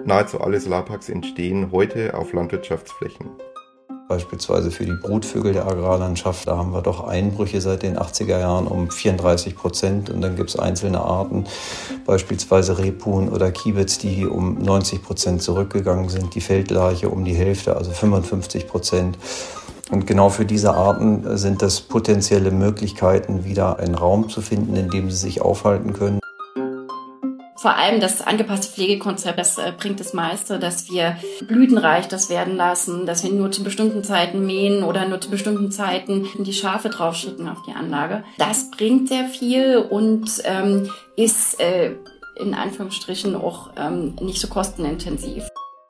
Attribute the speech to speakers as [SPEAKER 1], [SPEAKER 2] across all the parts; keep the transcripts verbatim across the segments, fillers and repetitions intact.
[SPEAKER 1] nahezu alle Solarparks entstehen heute auf Landwirtschaftsflächen.
[SPEAKER 2] Beispielsweise für die Brutvögel der Agrarlandschaft, da haben wir doch Einbrüche seit den achtziger Jahren um vierunddreißig Prozent. Und dann gibt es einzelne Arten, beispielsweise Rebhuhn oder Kiebitz, die um neunzig Prozent zurückgegangen sind. Die Feldlarche um die Hälfte, also fünfundfünfzig Prozent. Und genau für diese Arten sind das potenzielle Möglichkeiten, wieder einen Raum zu finden, in dem sie sich aufhalten können.
[SPEAKER 3] Vor allem das angepasste Pflegekonzept, das äh, bringt das meiste, dass wir blütenreich das werden lassen, dass wir nur zu bestimmten Zeiten mähen oder nur zu bestimmten Zeiten die Schafe draufschicken auf die Anlage. Das bringt sehr viel und ähm, ist äh, in Anführungsstrichen auch ähm, nicht so kostenintensiv.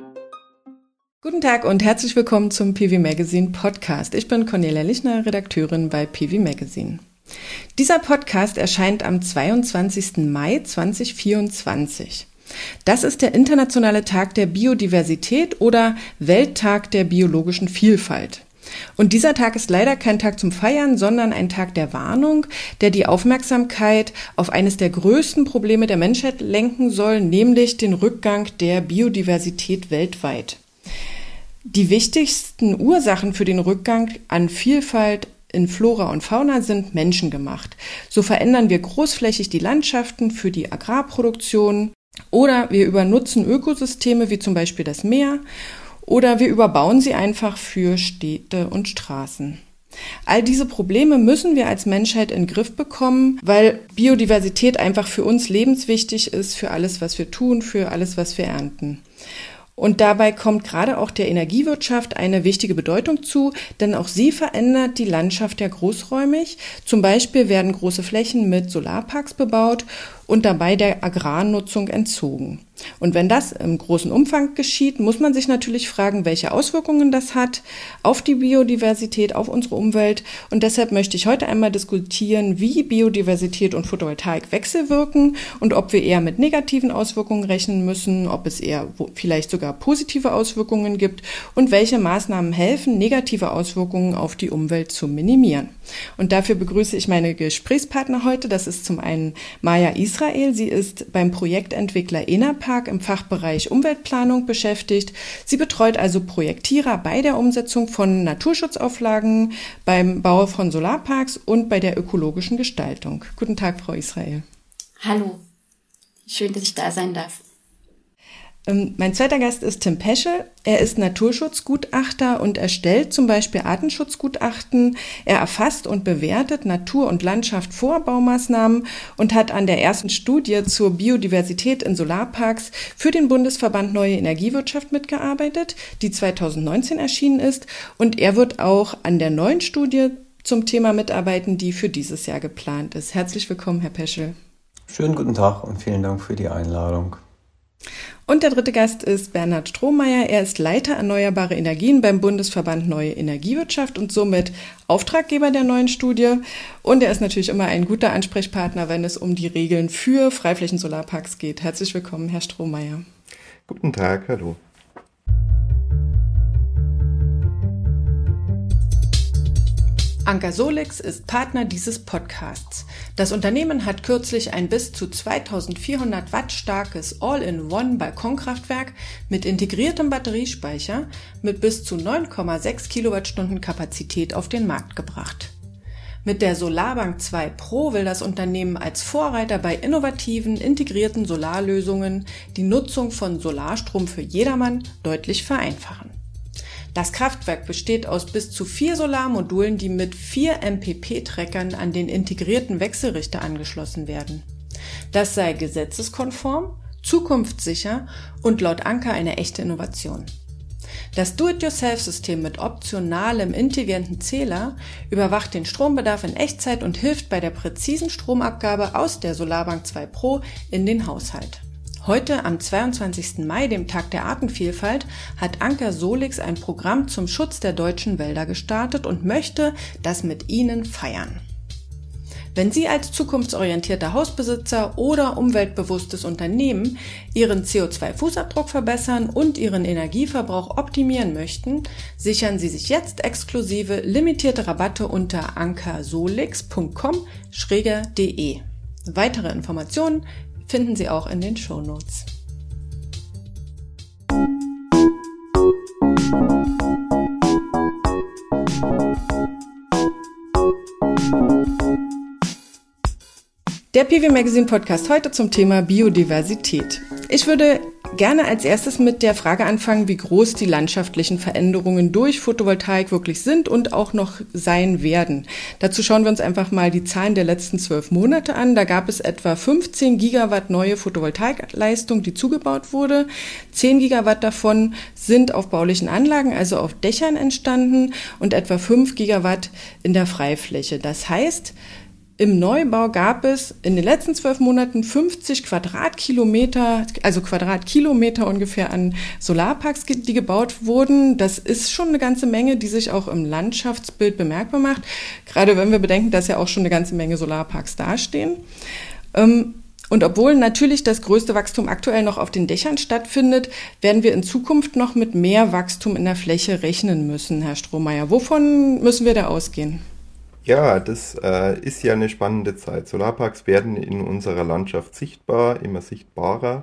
[SPEAKER 4] Guten Tag und herzlich willkommen zum P V Magazine Podcast. Ich bin Cornelia Lichner, Redakteurin bei P V Magazine. Dieser Podcast erscheint am zweiundzwanzigsten Mai zweitausendvierundzwanzig. Das ist der Internationale Tag der Biodiversität oder Welttag der biologischen Vielfalt. Und dieser Tag ist leider kein Tag zum Feiern, sondern ein Tag der Warnung, der die Aufmerksamkeit auf eines der größten Probleme der Menschheit lenken soll, nämlich den Rückgang der Biodiversität weltweit. Die wichtigsten Ursachen für den Rückgang an Vielfalt in Flora und Fauna sind menschengemacht. So verändern wir großflächig die Landschaften für die Agrarproduktion oder wir übernutzen Ökosysteme wie zum Beispiel das Meer oder wir überbauen sie einfach für Städte und Straßen. All diese Probleme müssen wir als Menschheit in den Griff bekommen, weil Biodiversität einfach für uns lebenswichtig ist, für alles, was wir tun, für alles, was wir ernten. Und dabei kommt gerade auch der Energiewirtschaft eine wichtige Bedeutung zu, denn auch sie verändert die Landschaft ja großräumig. Zum Beispiel werden große Flächen mit Solarparks bebaut und dabei der Agrarnutzung entzogen. Und wenn das im großen Umfang geschieht, muss man sich natürlich fragen, welche Auswirkungen das hat auf die Biodiversität, auf unsere Umwelt. Und deshalb möchte ich heute einmal diskutieren, wie Biodiversität und Photovoltaik wechselwirken und ob wir eher mit negativen Auswirkungen rechnen müssen, ob es eher vielleicht sogar positive Auswirkungen gibt und welche Maßnahmen helfen, negative Auswirkungen auf die Umwelt zu minimieren. Und dafür begrüße ich meine Gesprächspartner heute. Das ist zum einen Maja Israel. Sie ist beim Projektentwickler Enerpark im Fachbereich Umweltplanung beschäftigt. Sie betreut also Projektierer bei der Umsetzung von Naturschutzauflagen, beim Bau von Solarparks und bei der ökologischen Gestaltung. Guten Tag, Frau Israel.
[SPEAKER 3] Hallo, schön, dass ich da sein darf.
[SPEAKER 4] Mein zweiter Gast ist Tim Peschel. Er ist Naturschutzgutachter und erstellt zum Beispiel Artenschutzgutachten. Er erfasst und bewertet Natur und Landschaft vor Baumaßnahmen und hat an der ersten Studie zur Biodiversität in Solarparks für den Bundesverband Neue Energiewirtschaft mitgearbeitet, die zweitausendneunzehn erschienen ist. Und er wird auch an der neuen Studie zum Thema mitarbeiten, die für dieses Jahr geplant ist. Herzlich willkommen, Herr Peschel.
[SPEAKER 2] Schönen guten Tag und vielen Dank für die Einladung.
[SPEAKER 4] Und der dritte Gast ist Bernhard Strohmeier. Er ist Leiter Erneuerbare Energien beim Bundesverband Neue Energiewirtschaft und somit Auftraggeber der neuen Studie. Und er ist natürlich immer ein guter Ansprechpartner, wenn es um die Regeln für Freiflächen-Solarparks geht. Herzlich willkommen, Herr Strohmeier.
[SPEAKER 1] Guten Tag, hallo.
[SPEAKER 4] Anker Solix ist Partner dieses Podcasts. Das Unternehmen hat kürzlich ein bis zu zweitausendvierhundert Watt starkes All-in-One-Balkonkraftwerk mit integriertem Batteriespeicher mit bis zu neun Komma sechs Kilowattstunden Kapazität auf den Markt gebracht. Mit der Solarbank zwei Pro will das Unternehmen als Vorreiter bei innovativen, integrierten Solarlösungen die Nutzung von Solarstrom für jedermann deutlich vereinfachen. Das Kraftwerk besteht aus bis zu vier Solarmodulen, die mit vier M P P-Treckern an den integrierten Wechselrichter angeschlossen werden. Das sei gesetzeskonform, zukunftssicher und laut Anker eine echte Innovation. Das Do-it-yourself-System mit optionalem intelligenten Zähler überwacht den Strombedarf in Echtzeit und hilft bei der präzisen Stromabgabe aus der Solarbank zwei Pro in den Haushalt. Heute, am zweiundzwanzigsten Mai, dem Tag der Artenvielfalt, hat Anker Solix ein Programm zum Schutz der deutschen Wälder gestartet und möchte das mit Ihnen feiern. Wenn Sie als zukunftsorientierter Hausbesitzer oder umweltbewusstes Unternehmen Ihren C O zwei Fußabdruck verbessern und Ihren Energieverbrauch optimieren möchten, sichern Sie sich jetzt exklusive limitierte Rabatte unter ankersolix punkt com slash de. Weitere Informationen finden Sie auch in den Shownotes. Der P V Magazine Podcast heute zum Thema Biodiversität. Ich würde gerne als erstes mit der Frage anfangen, wie groß die landschaftlichen Veränderungen durch Photovoltaik wirklich sind und auch noch sein werden. Dazu schauen wir uns einfach mal die Zahlen der letzten zwölf Monate an. Da gab es etwa fünfzehn Gigawatt neue Photovoltaikleistung, die zugebaut wurde. zehn Gigawatt davon sind auf baulichen Anlagen, also auf Dächern entstanden und etwa fünf Gigawatt in der Freifläche. Das heißt, im Neubau gab es in den letzten zwölf Monaten fünfzig Quadratkilometer, also Quadratkilometer ungefähr an Solarparks, die gebaut wurden. Das ist schon eine ganze Menge, die sich auch im Landschaftsbild bemerkbar macht. Gerade wenn wir bedenken, dass ja auch schon eine ganze Menge Solarparks dastehen. Und obwohl natürlich das größte Wachstum aktuell noch auf den Dächern stattfindet, werden wir in Zukunft noch mit mehr Wachstum in der Fläche rechnen müssen, Herr Strohmeier. Wovon müssen wir da ausgehen?
[SPEAKER 1] Ja, das äh, ist ja eine spannende Zeit. Solarparks werden in unserer Landschaft sichtbar, immer sichtbarer.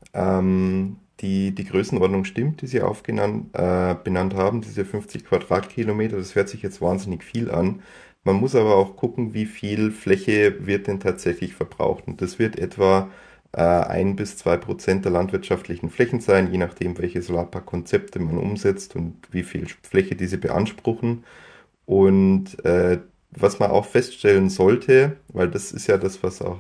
[SPEAKER 1] Ähm, die, die Größenordnung stimmt, die Sie aufgenannt, äh, benannt haben, diese fünfzig Quadratkilometer, das hört sich jetzt wahnsinnig viel an. Man muss aber auch gucken, wie viel Fläche wird denn tatsächlich verbraucht. Und das wird etwa äh, ein bis zwei Prozent der landwirtschaftlichen Flächen sein, je nachdem, welche Solarparkkonzepte man umsetzt und wie viel Fläche diese beanspruchen. Und äh, was man auch feststellen sollte, weil das ist ja das, was auch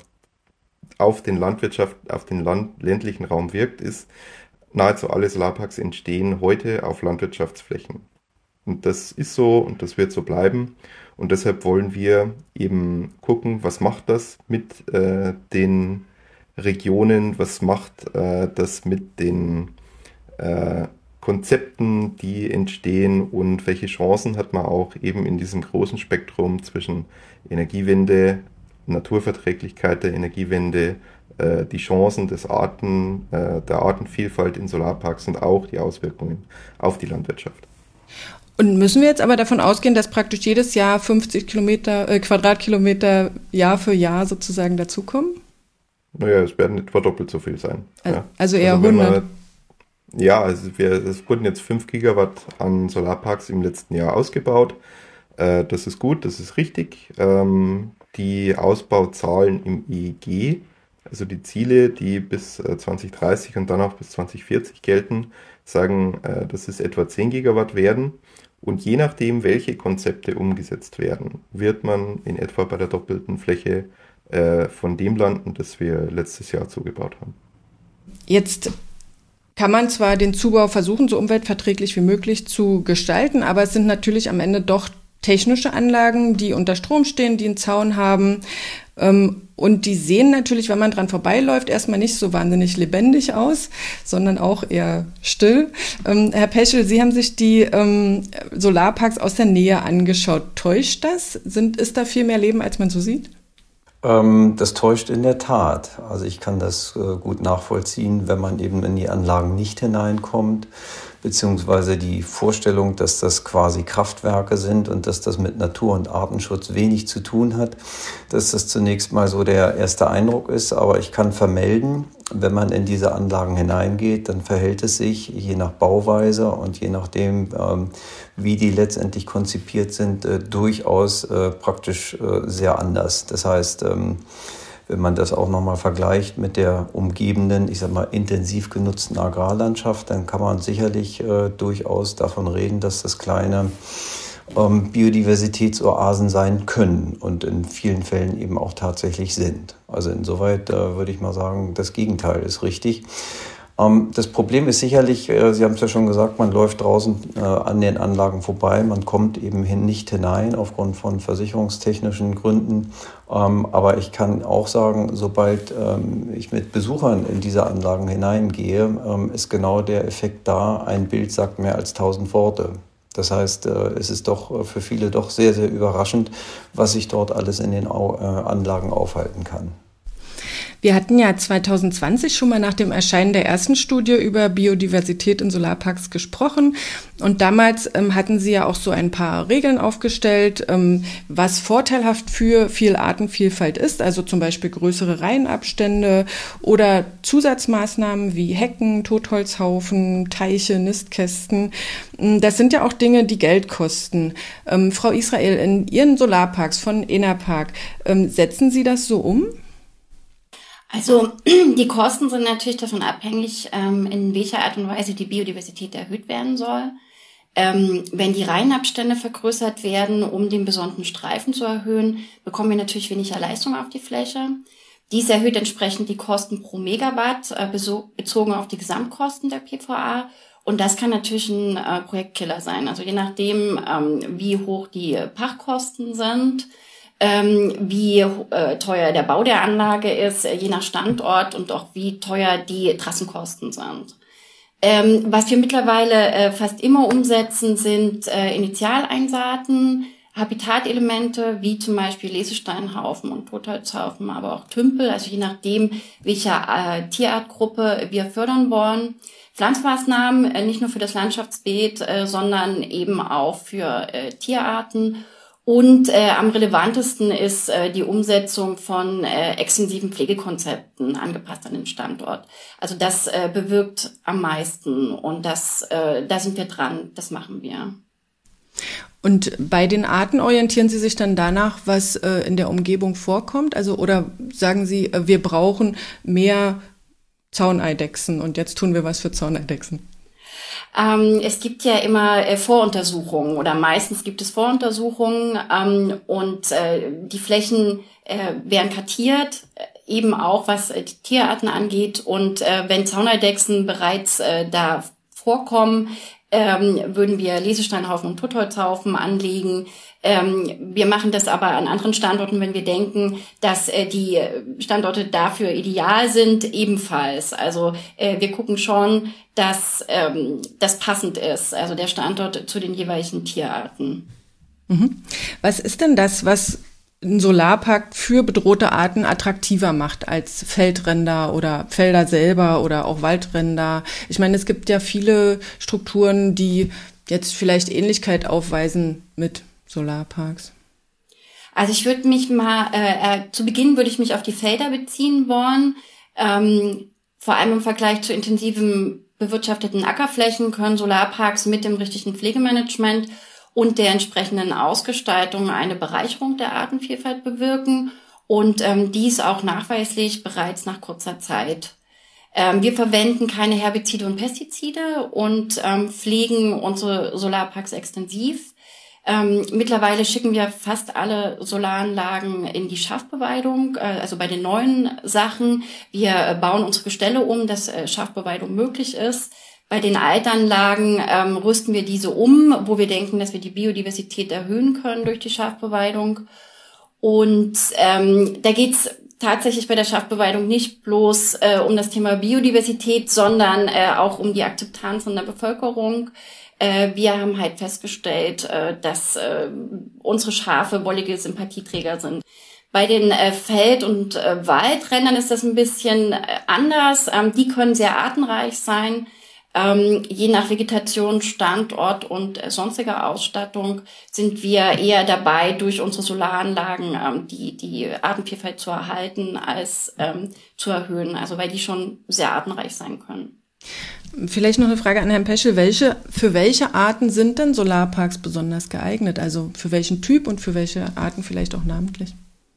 [SPEAKER 1] auf den Landwirtschaft, auf den Land, ländlichen Raum wirkt, ist, nahezu alle Solarparks entstehen heute auf Landwirtschaftsflächen. Und das ist so und das wird so bleiben. Und deshalb wollen wir eben gucken, was macht das mit äh, den Regionen, was macht äh, das mit den äh, Konzepten, die entstehen und welche Chancen hat man auch eben in diesem großen Spektrum zwischen Energiewende, Naturverträglichkeit der Energiewende, äh, die Chancen des Arten, äh, der Artenvielfalt in Solarparks und auch die Auswirkungen auf die Landwirtschaft.
[SPEAKER 4] Und müssen wir jetzt aber davon ausgehen, dass praktisch jedes Jahr fünfzig Kilometer, äh, Quadratkilometer Jahr für Jahr sozusagen dazukommen?
[SPEAKER 1] Naja, es werden etwa doppelt so viel sein.
[SPEAKER 4] Also,
[SPEAKER 1] ja.
[SPEAKER 4] also eher
[SPEAKER 1] also
[SPEAKER 4] hundert.
[SPEAKER 1] Man, ja, also wir, es wurden jetzt fünf Gigawatt an Solarparks im letzten Jahr ausgebaut. Äh, das ist gut, das ist richtig. Ähm, die Ausbauzahlen im E E G, also die Ziele, die bis äh, zwanzig dreißig und dann auch bis zwanzig vierzig gelten, sagen, äh, dass es etwa zehn Gigawatt werden. Und je nachdem, welche Konzepte umgesetzt werden, wird man in etwa bei der doppelten Fläche äh, von dem landen, das wir letztes Jahr zugebaut haben.
[SPEAKER 4] Jetzt kann man zwar den Zubau versuchen, so umweltverträglich wie möglich zu gestalten, aber es sind natürlich am Ende doch technische Anlagen, die unter Strom stehen, die einen Zaun haben. Und die sehen natürlich, wenn man dran vorbeiläuft, erstmal nicht so wahnsinnig lebendig aus, sondern auch eher still. Herr Peschel, Sie haben sich die Solarparks aus der Nähe angeschaut. Täuscht das? Sind, ist da viel mehr Leben, als man so sieht?
[SPEAKER 2] Das täuscht in der Tat. Also ich kann das gut nachvollziehen, wenn man eben in die Anlagen nicht hineinkommt, beziehungsweise die Vorstellung, dass das quasi Kraftwerke sind und dass das mit Natur- und Artenschutz wenig zu tun hat, dass das zunächst mal so der erste Eindruck ist. Aber ich kann vermelden, wenn man in diese Anlagen hineingeht, dann verhält es sich je nach Bauweise und je nachdem, ähm, wie die letztendlich konzipiert sind, äh, durchaus äh, praktisch äh, sehr anders. Das heißt, ähm, wenn man das auch nochmal vergleicht mit der umgebenden, ich sag mal, intensiv genutzten Agrarlandschaft, dann kann man sicherlich äh, durchaus davon reden, dass das kleine ähm, Biodiversitätsoasen sein können und in vielen Fällen eben auch tatsächlich sind. Also insoweit äh, würde ich mal sagen, das Gegenteil ist richtig. Das Problem ist sicherlich, Sie haben es ja schon gesagt, man läuft draußen äh, an den Anlagen vorbei, man kommt eben hin, nicht hinein aufgrund von versicherungstechnischen Gründen. Ähm, aber ich kann auch sagen, sobald ähm, ich mit Besuchern in diese Anlagen hineingehe, ähm, ist genau der Effekt da, ein Bild sagt mehr als tausend Worte. Das heißt, äh, es ist doch für viele doch sehr, sehr überraschend, was sich dort alles in den Au- äh, Anlagen aufhalten kann.
[SPEAKER 4] Wir hatten ja zwanzig zwanzig schon mal nach dem Erscheinen der ersten Studie über Biodiversität in Solarparks gesprochen. Und damals ähm, hatten Sie ja auch so ein paar Regeln aufgestellt, ähm, was vorteilhaft für viel Artenvielfalt ist. Also zum Beispiel größere Reihenabstände oder Zusatzmaßnahmen wie Hecken, Totholzhaufen, Teiche, Nistkästen. Das sind ja auch Dinge, die Geld kosten. Ähm, Frau Israel, in Ihren Solarparks von Enerpark, ähm, setzen Sie das so um?
[SPEAKER 3] Also die Kosten sind natürlich davon abhängig, ähm, in welcher Art und Weise die Biodiversität erhöht werden soll. Ähm, wenn die Reihenabstände vergrößert werden, um den besonnten Streifen zu erhöhen, bekommen wir natürlich weniger Leistung auf die Fläche. Dies erhöht entsprechend die Kosten pro Megawatt, äh, bezogen auf die Gesamtkosten der P V A. Und das kann natürlich ein äh, Projektkiller sein. Also je nachdem, ähm, wie hoch die Pachtkosten sind, ähm, wie äh, teuer der Bau der Anlage ist, äh, je nach Standort und auch wie teuer die Trassenkosten sind. Ähm, was wir mittlerweile äh, fast immer umsetzen, sind äh, Initialeingaaten, Habitatelemente, wie zum Beispiel Lesesteinhaufen und Totholzhaufen, aber auch Tümpel, also je nachdem, welche äh, Tierartgruppe wir fördern wollen. Pflanzmaßnahmen, äh, nicht nur für das Landschaftsbeet, äh, sondern eben auch für äh, Tierarten. Und äh, am relevantesten ist äh, die Umsetzung von äh, extensiven Pflegekonzepten angepasst an den Standort. Also das äh, bewirkt am meisten und das, äh, da sind wir dran, das machen wir.
[SPEAKER 4] Und bei den Arten orientieren Sie sich dann danach, was äh, in der Umgebung vorkommt? Also oder sagen Sie, äh, wir brauchen mehr Zauneidechsen und jetzt tun wir was für Zauneidechsen?
[SPEAKER 3] Ähm, es gibt ja immer äh, Voruntersuchungen oder meistens gibt es Voruntersuchungen ähm, und äh, die Flächen äh, werden kartiert, äh, eben auch was äh, die Tierarten angeht. Und äh, wenn Zauneidechsen bereits äh, da vorkommen, ähm, würden wir Lesesteinhaufen und Totholzhaufen anlegen. Ähm, wir machen das aber an anderen Standorten, wenn wir denken, dass äh, die Standorte dafür ideal sind, ebenfalls. Also äh, wir gucken schon, dass ähm, das passend ist, also der Standort zu den jeweiligen Tierarten.
[SPEAKER 4] Mhm. Was ist denn das, was ein Solarpark für bedrohte Arten attraktiver macht als Feldränder oder Felder selber oder auch Waldränder? Ich meine, es gibt ja viele Strukturen, die jetzt vielleicht Ähnlichkeit aufweisen mit Solarparks.
[SPEAKER 3] Also ich würde mich mal, äh, äh, zu Beginn würde ich mich auf die Felder beziehen wollen. Ähm, vor allem im Vergleich zu intensiven bewirtschafteten Ackerflächen können Solarparks mit dem richtigen Pflegemanagement und der entsprechenden Ausgestaltung eine Bereicherung der Artenvielfalt bewirken und ähm, dies auch nachweislich bereits nach kurzer Zeit. Ähm, wir verwenden keine Herbizide und Pestizide und ähm, pflegen unsere Solarparks extensiv. Ähm, mittlerweile schicken wir fast alle Solaranlagen in die Schafbeweidung, äh, also bei den neuen Sachen. Wir äh, bauen unsere Gestelle um, dass äh, Schafbeweidung möglich ist. Bei den Altanlagen ähm, rüsten wir diese um, wo wir denken, dass wir die Biodiversität erhöhen können durch die Schafbeweidung. Und ähm, da geht's tatsächlich bei der Schafbeweidung nicht bloß äh, um das Thema Biodiversität, sondern äh, auch um die Akzeptanz in der Bevölkerung. Äh, wir haben halt festgestellt, äh, dass äh, unsere Schafe wollige Sympathieträger sind. Bei den äh, Feld- und äh, Waldrändern ist das ein bisschen äh, anders. Ähm, die können sehr artenreich sein. Ähm, je nach Vegetation, Standort und äh, sonstiger Ausstattung sind wir eher dabei, durch unsere Solaranlagen ähm, die die Artenvielfalt zu erhalten als ähm, zu erhöhen, also weil die schon sehr artenreich sein können.
[SPEAKER 4] Vielleicht noch eine Frage an Herrn Peschel. Welche, für welche Arten sind denn Solarparks besonders geeignet? Also für welchen Typ und für welche Arten vielleicht auch namentlich?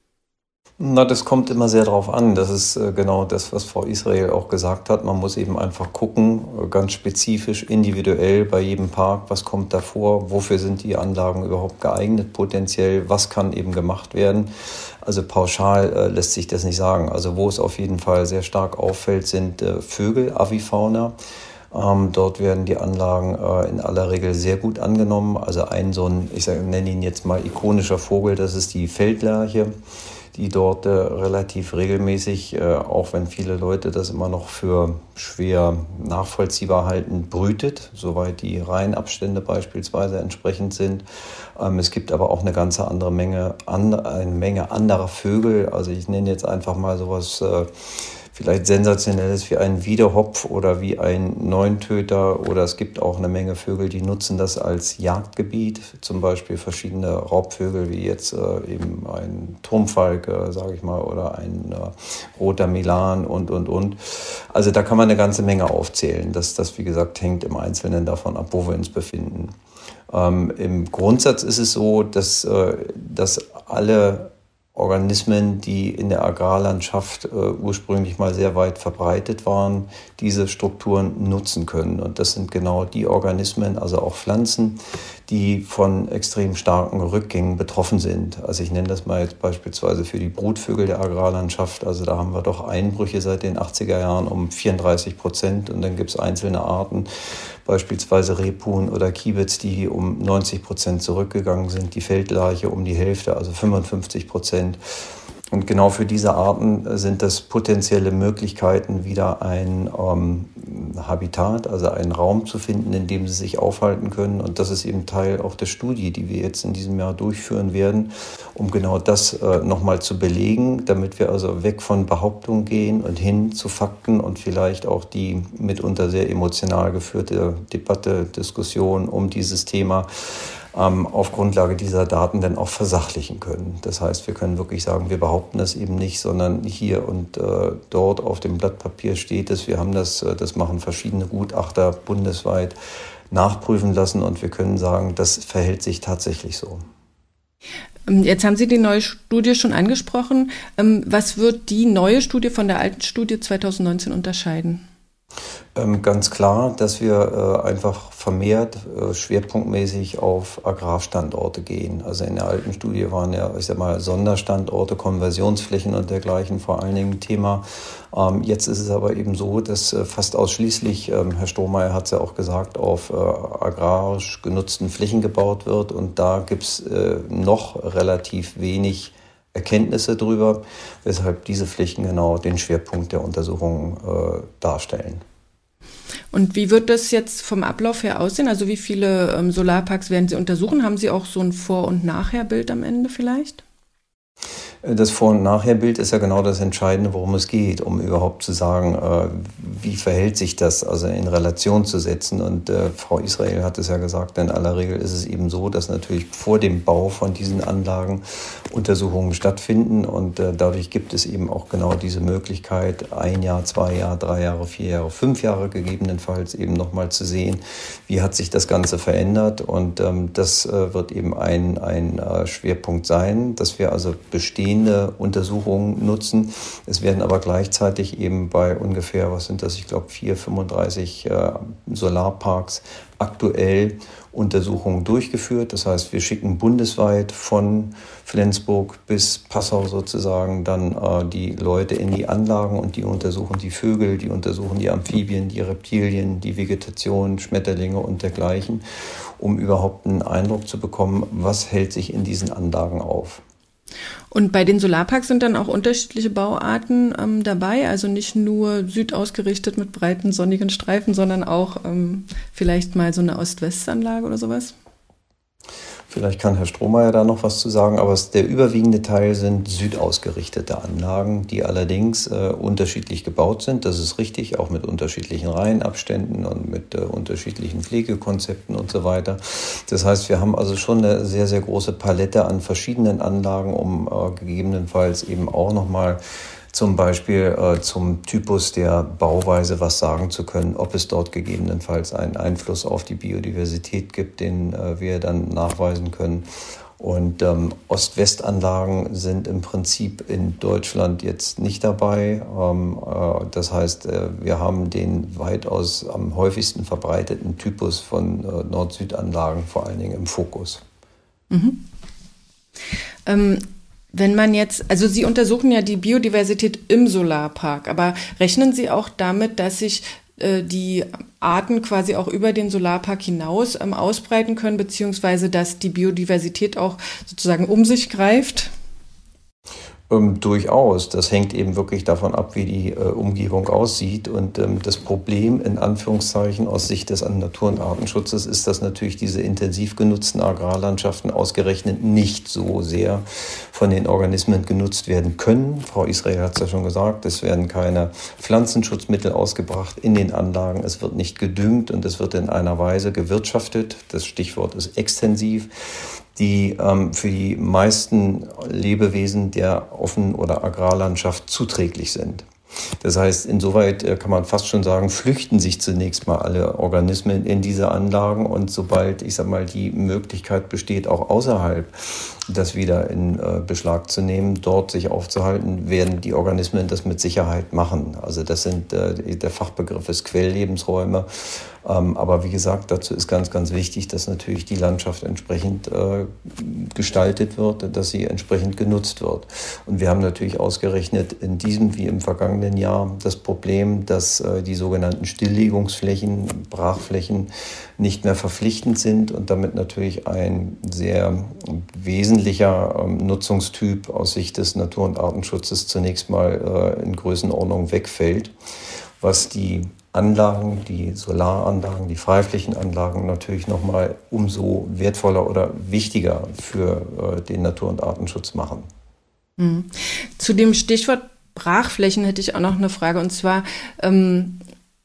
[SPEAKER 2] Na, das kommt immer sehr drauf an. Das ist äh, genau das, was Frau Israel auch gesagt hat. Man muss eben einfach gucken, äh, ganz spezifisch, individuell bei jedem Park, was kommt da vor, wofür sind die Anlagen überhaupt geeignet potenziell, was kann eben gemacht werden. Also pauschal äh, lässt sich das nicht sagen. Also wo es auf jeden Fall sehr stark auffällt, sind äh, Vögel, Avifauna. Ähm, dort werden die Anlagen äh, in aller Regel sehr gut angenommen. Also ein so ein, ich sag, nenne ihn jetzt mal ikonischer Vogel, das ist die Feldlerche, die dort äh, relativ regelmäßig, äh, auch wenn viele Leute das immer noch für schwer nachvollziehbar halten, brütet, soweit die Reihenabstände beispielsweise entsprechend sind. Ähm, es gibt aber auch eine ganze andere Menge, an, eine Menge anderer Vögel. Also ich nenne jetzt einfach mal sowas äh, vielleicht Sensationelles wie ein Wiedehopf oder wie ein Neuntöter, oder es gibt auch eine Menge Vögel, die nutzen das als Jagdgebiet, zum Beispiel verschiedene Raubvögel wie jetzt äh, eben ein Turmfalk, äh, sage ich mal, oder ein äh, roter Milan und, und, und. Also da kann man eine ganze Menge aufzählen. Das, das, wie gesagt, hängt im Einzelnen davon ab, wo wir uns befinden. Ähm, im Grundsatz ist es so, dass, äh, dass alle Organismen, die in der Agrarlandschaft äh, ursprünglich mal sehr weit verbreitet waren, diese Strukturen nutzen können. Und das sind genau die Organismen, also auch Pflanzen, die von extrem starken Rückgängen betroffen sind. Also ich nenne das mal jetzt beispielsweise für die Brutvögel der Agrarlandschaft. Also da haben wir doch Einbrüche seit den achtziger Jahren um vierunddreißig Prozent. Und dann gibt es einzelne Arten, beispielsweise Rebhuhn oder Kiebitz, die um neunzig Prozent zurückgegangen sind, die Feldlerche um die Hälfte, also fünfundfünfzig Prozent. Und genau für diese Arten sind das potenzielle Möglichkeiten, wieder ein ähm, Habitat, also einen Raum zu finden, in dem sie sich aufhalten können. Und das ist eben Teil auch der Studie, die wir jetzt in diesem Jahr durchführen werden, um genau das äh, nochmal zu belegen, damit wir also weg von Behauptungen gehen und hin zu Fakten und vielleicht auch die mitunter sehr emotional geführte Debatte, Diskussion um dieses Thema ähm, auf Grundlage dieser Daten dann auch versachlichen können. Das heißt, wir können wirklich sagen, wir behaupten das eben nicht, sondern hier und äh, dort auf dem Blatt Papier steht es. Wir haben das, äh, das machen verschiedene Gutachter bundesweit nachprüfen lassen und wir können sagen, das verhält sich tatsächlich so.
[SPEAKER 4] Jetzt haben Sie die neue Studie schon angesprochen. Was wird die neue Studie von der alten Studie zwanzig neunzehn unterscheiden?
[SPEAKER 2] Ähm, ganz klar, dass wir äh, einfach vermehrt äh, schwerpunktmäßig auf Agrarstandorte gehen. Also in der alten Studie waren ja, ich sag mal, Sonderstandorte, Konversionsflächen und dergleichen vor allen Dingen Thema. Ähm, jetzt ist es aber eben so, dass äh, fast ausschließlich, ähm, Herr Strohmeier hat es ja auch gesagt, auf äh, agrarisch genutzten Flächen gebaut wird. Und da gibt's äh, noch relativ wenig Erkenntnisse drüber, weshalb diese Flächen genau den Schwerpunkt der Untersuchungen äh, darstellen.
[SPEAKER 4] Und wie wird das jetzt vom Ablauf her aussehen? Also wie viele ähm, Solarparks werden Sie untersuchen? Haben Sie auch so ein Vor- und Nachher-Bild am Ende vielleicht?
[SPEAKER 2] Das Vor- und Nachher-Bild ist ja genau das Entscheidende, worum es geht, um überhaupt zu sagen, äh, wie verhält sich das, also in Relation zu setzen. Und äh, Frau Israel hat es ja gesagt, in aller Regel ist es eben so, dass natürlich vor dem Bau von diesen Anlagen Untersuchungen stattfinden. Und äh, dadurch gibt es eben auch genau diese Möglichkeit, ein Jahr, zwei Jahre, drei Jahre, vier Jahre, fünf Jahre gegebenenfalls eben nochmal zu sehen, wie hat sich das Ganze verändert. Und ähm, das äh, wird eben ein, ein äh, Schwerpunkt sein, dass wir also bestehen Untersuchungen nutzen. Es werden aber gleichzeitig eben bei ungefähr, was sind das, ich glaube vier, fünfunddreißig äh, Solarparks aktuell Untersuchungen durchgeführt. Das heißt, wir schicken bundesweit von Flensburg bis Passau sozusagen dann äh, die Leute in die Anlagen und die untersuchen die Vögel, die untersuchen die Amphibien, die Reptilien, die Vegetation, Schmetterlinge und dergleichen, um überhaupt einen Eindruck zu bekommen, was hält sich in diesen Anlagen auf.
[SPEAKER 4] Und bei den Solarparks sind dann auch unterschiedliche Bauarten ähm, dabei, also nicht nur südausgerichtet mit breiten sonnigen Streifen, sondern auch ähm, vielleicht mal so eine Ost-West-Anlage oder sowas?
[SPEAKER 2] Vielleicht kann Herr Strohmeier da noch was zu sagen, aber der überwiegende Teil sind südausgerichtete Anlagen, die allerdings äh, unterschiedlich gebaut sind. Das ist richtig, auch mit unterschiedlichen Reihenabständen und mit äh, unterschiedlichen Pflegekonzepten und so weiter. Das heißt, wir haben also schon eine sehr, sehr große Palette an verschiedenen Anlagen, um äh, gegebenenfalls eben auch nochmal zum Beispiel äh, zum Typus der Bauweise was sagen zu können, ob es dort gegebenenfalls einen Einfluss auf die Biodiversität gibt, den äh, wir dann nachweisen können. Und ähm, Ost-West-Anlagen sind im Prinzip in Deutschland jetzt nicht dabei. Ähm, äh, das heißt, äh, wir haben den weitaus am häufigsten verbreiteten Typus von äh, Nord-Süd-Anlagen vor allen Dingen im Fokus.
[SPEAKER 4] Mhm. Ähm Wenn man jetzt, also Sie untersuchen ja die Biodiversität im Solarpark, aber rechnen Sie auch damit, dass sich äh, die Arten quasi auch über den Solarpark hinaus ähm, ausbreiten können, beziehungsweise dass die Biodiversität auch sozusagen um sich greift?
[SPEAKER 2] Ähm, durchaus. Das hängt eben wirklich davon ab, wie die äh, Umgebung aussieht. Und ähm, das Problem in Anführungszeichen aus Sicht des Natur- und Artenschutzes ist, dass natürlich diese intensiv genutzten Agrarlandschaften ausgerechnet nicht so sehr von den Organismen genutzt werden können. Frau Israel hat es ja schon gesagt, es werden keine Pflanzenschutzmittel ausgebracht in den Anlagen. Es wird nicht gedüngt und es wird in einer Weise gewirtschaftet. Das Stichwort ist extensiv, die ähm, für die meisten Lebewesen der Offen- oder Agrarlandschaft zuträglich sind. Das heißt, insoweit kann man fast schon sagen, flüchten sich zunächst mal alle Organismen in diese Anlagen und sobald, ich sag mal, die Möglichkeit besteht, auch außerhalb das wieder in Beschlag zu nehmen, dort sich aufzuhalten, werden die Organismen das mit Sicherheit machen. Also das sind, der Fachbegriff ist Quelllebensräume. Aber wie gesagt, dazu ist ganz, ganz wichtig, dass natürlich die Landschaft entsprechend äh, gestaltet wird, dass sie entsprechend genutzt wird. Und wir haben natürlich ausgerechnet in diesem wie im vergangenen Jahr das Problem, dass äh, die sogenannten Stilllegungsflächen, Brachflächen nicht mehr verpflichtend sind und damit natürlich ein sehr wesentlicher ähm, Nutzungstyp aus Sicht des Natur- und Artenschutzes zunächst mal äh, in Größenordnung wegfällt, was die Anlagen, die Solaranlagen, die Freiflächenanlagen natürlich nochmal umso wertvoller oder wichtiger für äh, den Natur- und Artenschutz machen.
[SPEAKER 4] Mhm. Zu dem Stichwort Brachflächen hätte ich auch noch eine Frage, und zwar, ähm,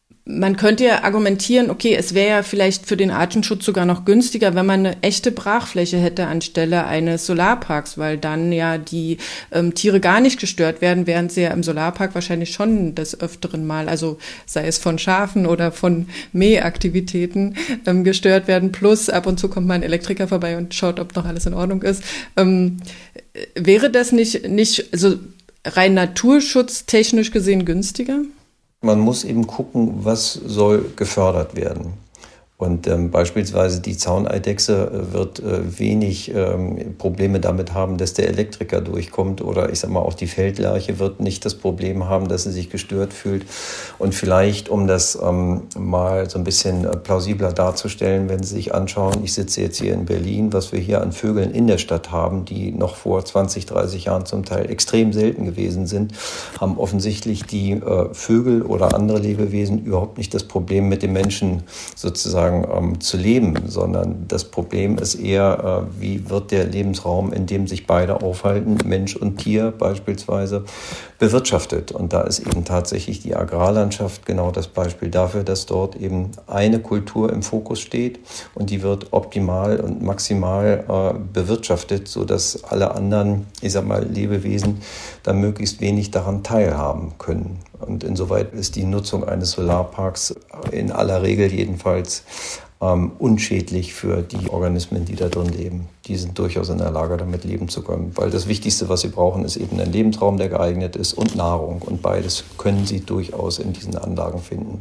[SPEAKER 4] man könnte ja argumentieren, okay, es wäre ja vielleicht für den Artenschutz sogar noch günstiger, wenn man eine echte Brachfläche hätte anstelle eines Solarparks, weil dann ja die ähm, Tiere gar nicht gestört werden, während sie ja im Solarpark wahrscheinlich schon des Öfteren mal, also sei es von Schafen oder von Mähaktivitäten ähm, gestört werden, plus ab und zu kommt mal ein Elektriker vorbei und schaut, ob noch alles in Ordnung ist. Ähm, wäre das nicht, nicht, also rein naturschutztechnisch gesehen günstiger?
[SPEAKER 2] Man muss eben gucken, was soll gefördert werden. Und ähm, beispielsweise die Zauneidechse wird äh, wenig ähm, Probleme damit haben, dass der Elektriker durchkommt. Oder ich sag mal, auch die Feldlerche wird nicht das Problem haben, dass sie sich gestört fühlt. Und vielleicht, um das ähm, mal so ein bisschen äh, plausibler darzustellen, wenn Sie sich anschauen, ich sitze jetzt hier in Berlin, was wir hier an Vögeln in der Stadt haben, die noch vor zwanzig, dreißig Jahren zum Teil extrem selten gewesen sind, haben offensichtlich die äh, Vögel oder andere Lebewesen überhaupt nicht das Problem mit dem Menschen sozusagen Ähm, zu leben, sondern das Problem ist eher, äh, wie wird der Lebensraum, in dem sich beide aufhalten, Mensch und Tier beispielsweise, bewirtschaftet. Und da ist eben tatsächlich die Agrarlandschaft genau das Beispiel dafür, dass dort eben eine Kultur im Fokus steht und die wird optimal und maximal äh, bewirtschaftet, sodass alle anderen, ich sag mal, Lebewesen dann möglichst wenig daran teilhaben können. Und insoweit ist die Nutzung eines Solarparks in aller Regel jedenfalls ähm, unschädlich für die Organismen, die da drin leben. Die sind durchaus in der Lage, damit leben zu können. Weil das Wichtigste, was sie brauchen, ist eben ein Lebensraum, der geeignet ist, und Nahrung. Und beides können sie durchaus in diesen Anlagen finden.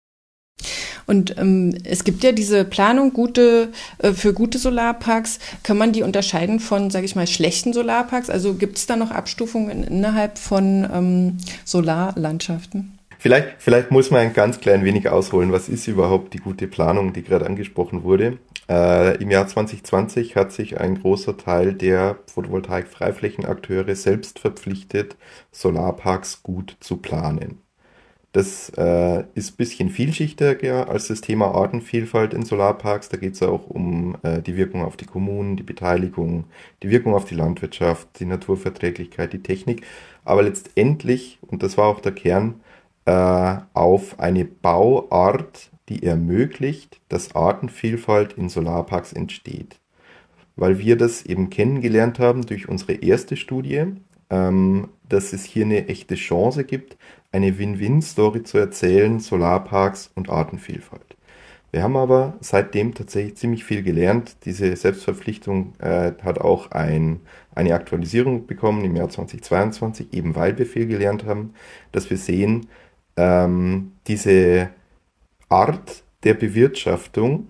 [SPEAKER 4] Und ähm, es gibt ja diese Planung gute äh, für gute Solarparks. Kann man die unterscheiden von, sage ich mal, schlechten Solarparks? Also gibt es da noch Abstufungen innerhalb von ähm, Solarlandschaften?
[SPEAKER 1] Vielleicht, vielleicht muss man ein ganz klein wenig ausholen. Was ist überhaupt die gute Planung, die gerade angesprochen wurde? Äh, im Jahr zwanzig zwanzig hat sich ein großer Teil der Photovoltaik-Freiflächenakteure selbst verpflichtet, Solarparks gut zu planen. Das äh, ist ein bisschen vielschichtiger als das Thema Artenvielfalt in Solarparks. Da geht es auch um äh, die Wirkung auf die Kommunen, die Beteiligung, die Wirkung auf die Landwirtschaft, die Naturverträglichkeit, die Technik. Aber letztendlich, und das war auch der Kern, äh, auf eine Bauart, die ermöglicht, dass Artenvielfalt in Solarparks entsteht. Weil wir das eben kennengelernt haben durch unsere erste Studie, ähm, dass es hier eine echte Chance gibt, eine Win-Win-Story zu erzählen, Solarparks und Artenvielfalt. Wir haben aber seitdem tatsächlich ziemlich viel gelernt. Diese Selbstverpflichtung äh, hat auch ein, eine Aktualisierung bekommen im Jahr zweitausendzweiundzwanzig, eben weil wir viel gelernt haben, dass wir sehen, ähm, diese Art der Bewirtschaftung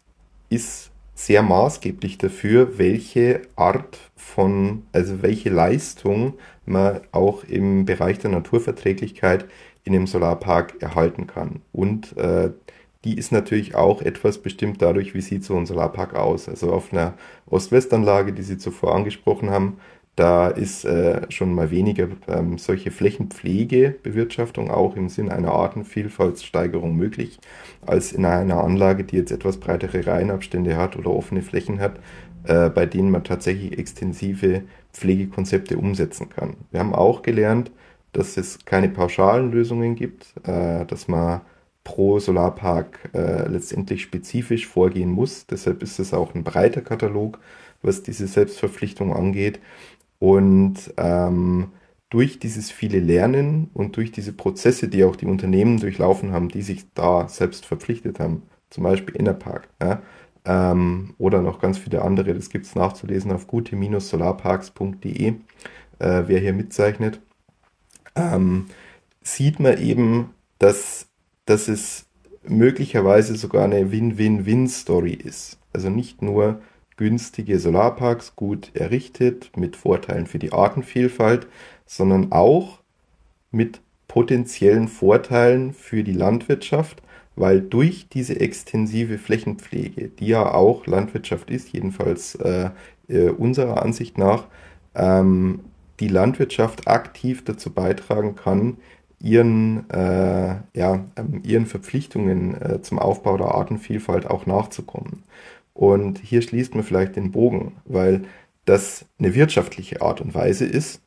[SPEAKER 1] ist sehr maßgeblich dafür, welche Art von, also welche Leistung man auch im Bereich der Naturverträglichkeit in einem Solarpark erhalten kann. Und äh, die ist natürlich auch etwas bestimmt dadurch, wie sieht so ein Solarpark aus. Also auf einer Ost-West-Anlage, die Sie zuvor angesprochen haben, da ist äh, schon mal weniger ähm, solche Flächenpflegebewirtschaftung auch im Sinn einer Artenvielfaltssteigerung möglich, als in einer Anlage, die jetzt etwas breitere Reihenabstände hat oder offene Flächen hat, äh, bei denen man tatsächlich extensive Pflegekonzepte umsetzen kann. Wir haben auch gelernt, dass es keine pauschalen Lösungen gibt, äh, dass man pro Solarpark äh, letztendlich spezifisch vorgehen muss. Deshalb ist es auch ein breiter Katalog, was diese Selbstverpflichtung angeht. Und ähm, durch dieses viele Lernen und durch diese Prozesse, die auch die Unternehmen durchlaufen haben, die sich da selbst verpflichtet haben, zum Beispiel Enerpark, ja, ähm, oder noch ganz viele andere, das gibt es nachzulesen auf gute Solarparks punkt de, äh, wer hier mitzeichnet, ähm, sieht man eben, dass, dass es möglicherweise sogar eine Win-Win-Win-Story ist. Also nicht nur günstige Solarparks, gut errichtet, mit Vorteilen für die Artenvielfalt, sondern auch mit potenziellen Vorteilen für die Landwirtschaft, weil durch diese extensive Flächenpflege, die ja auch Landwirtschaft ist, jedenfalls äh, äh, unserer Ansicht nach, ähm, die Landwirtschaft aktiv dazu beitragen kann, ihren, äh, ja, ähm, ihren Verpflichtungen äh, zum Aufbau der Artenvielfalt auch nachzukommen. Und hier schließt man vielleicht den Bogen, weil das eine wirtschaftliche Art und Weise ist,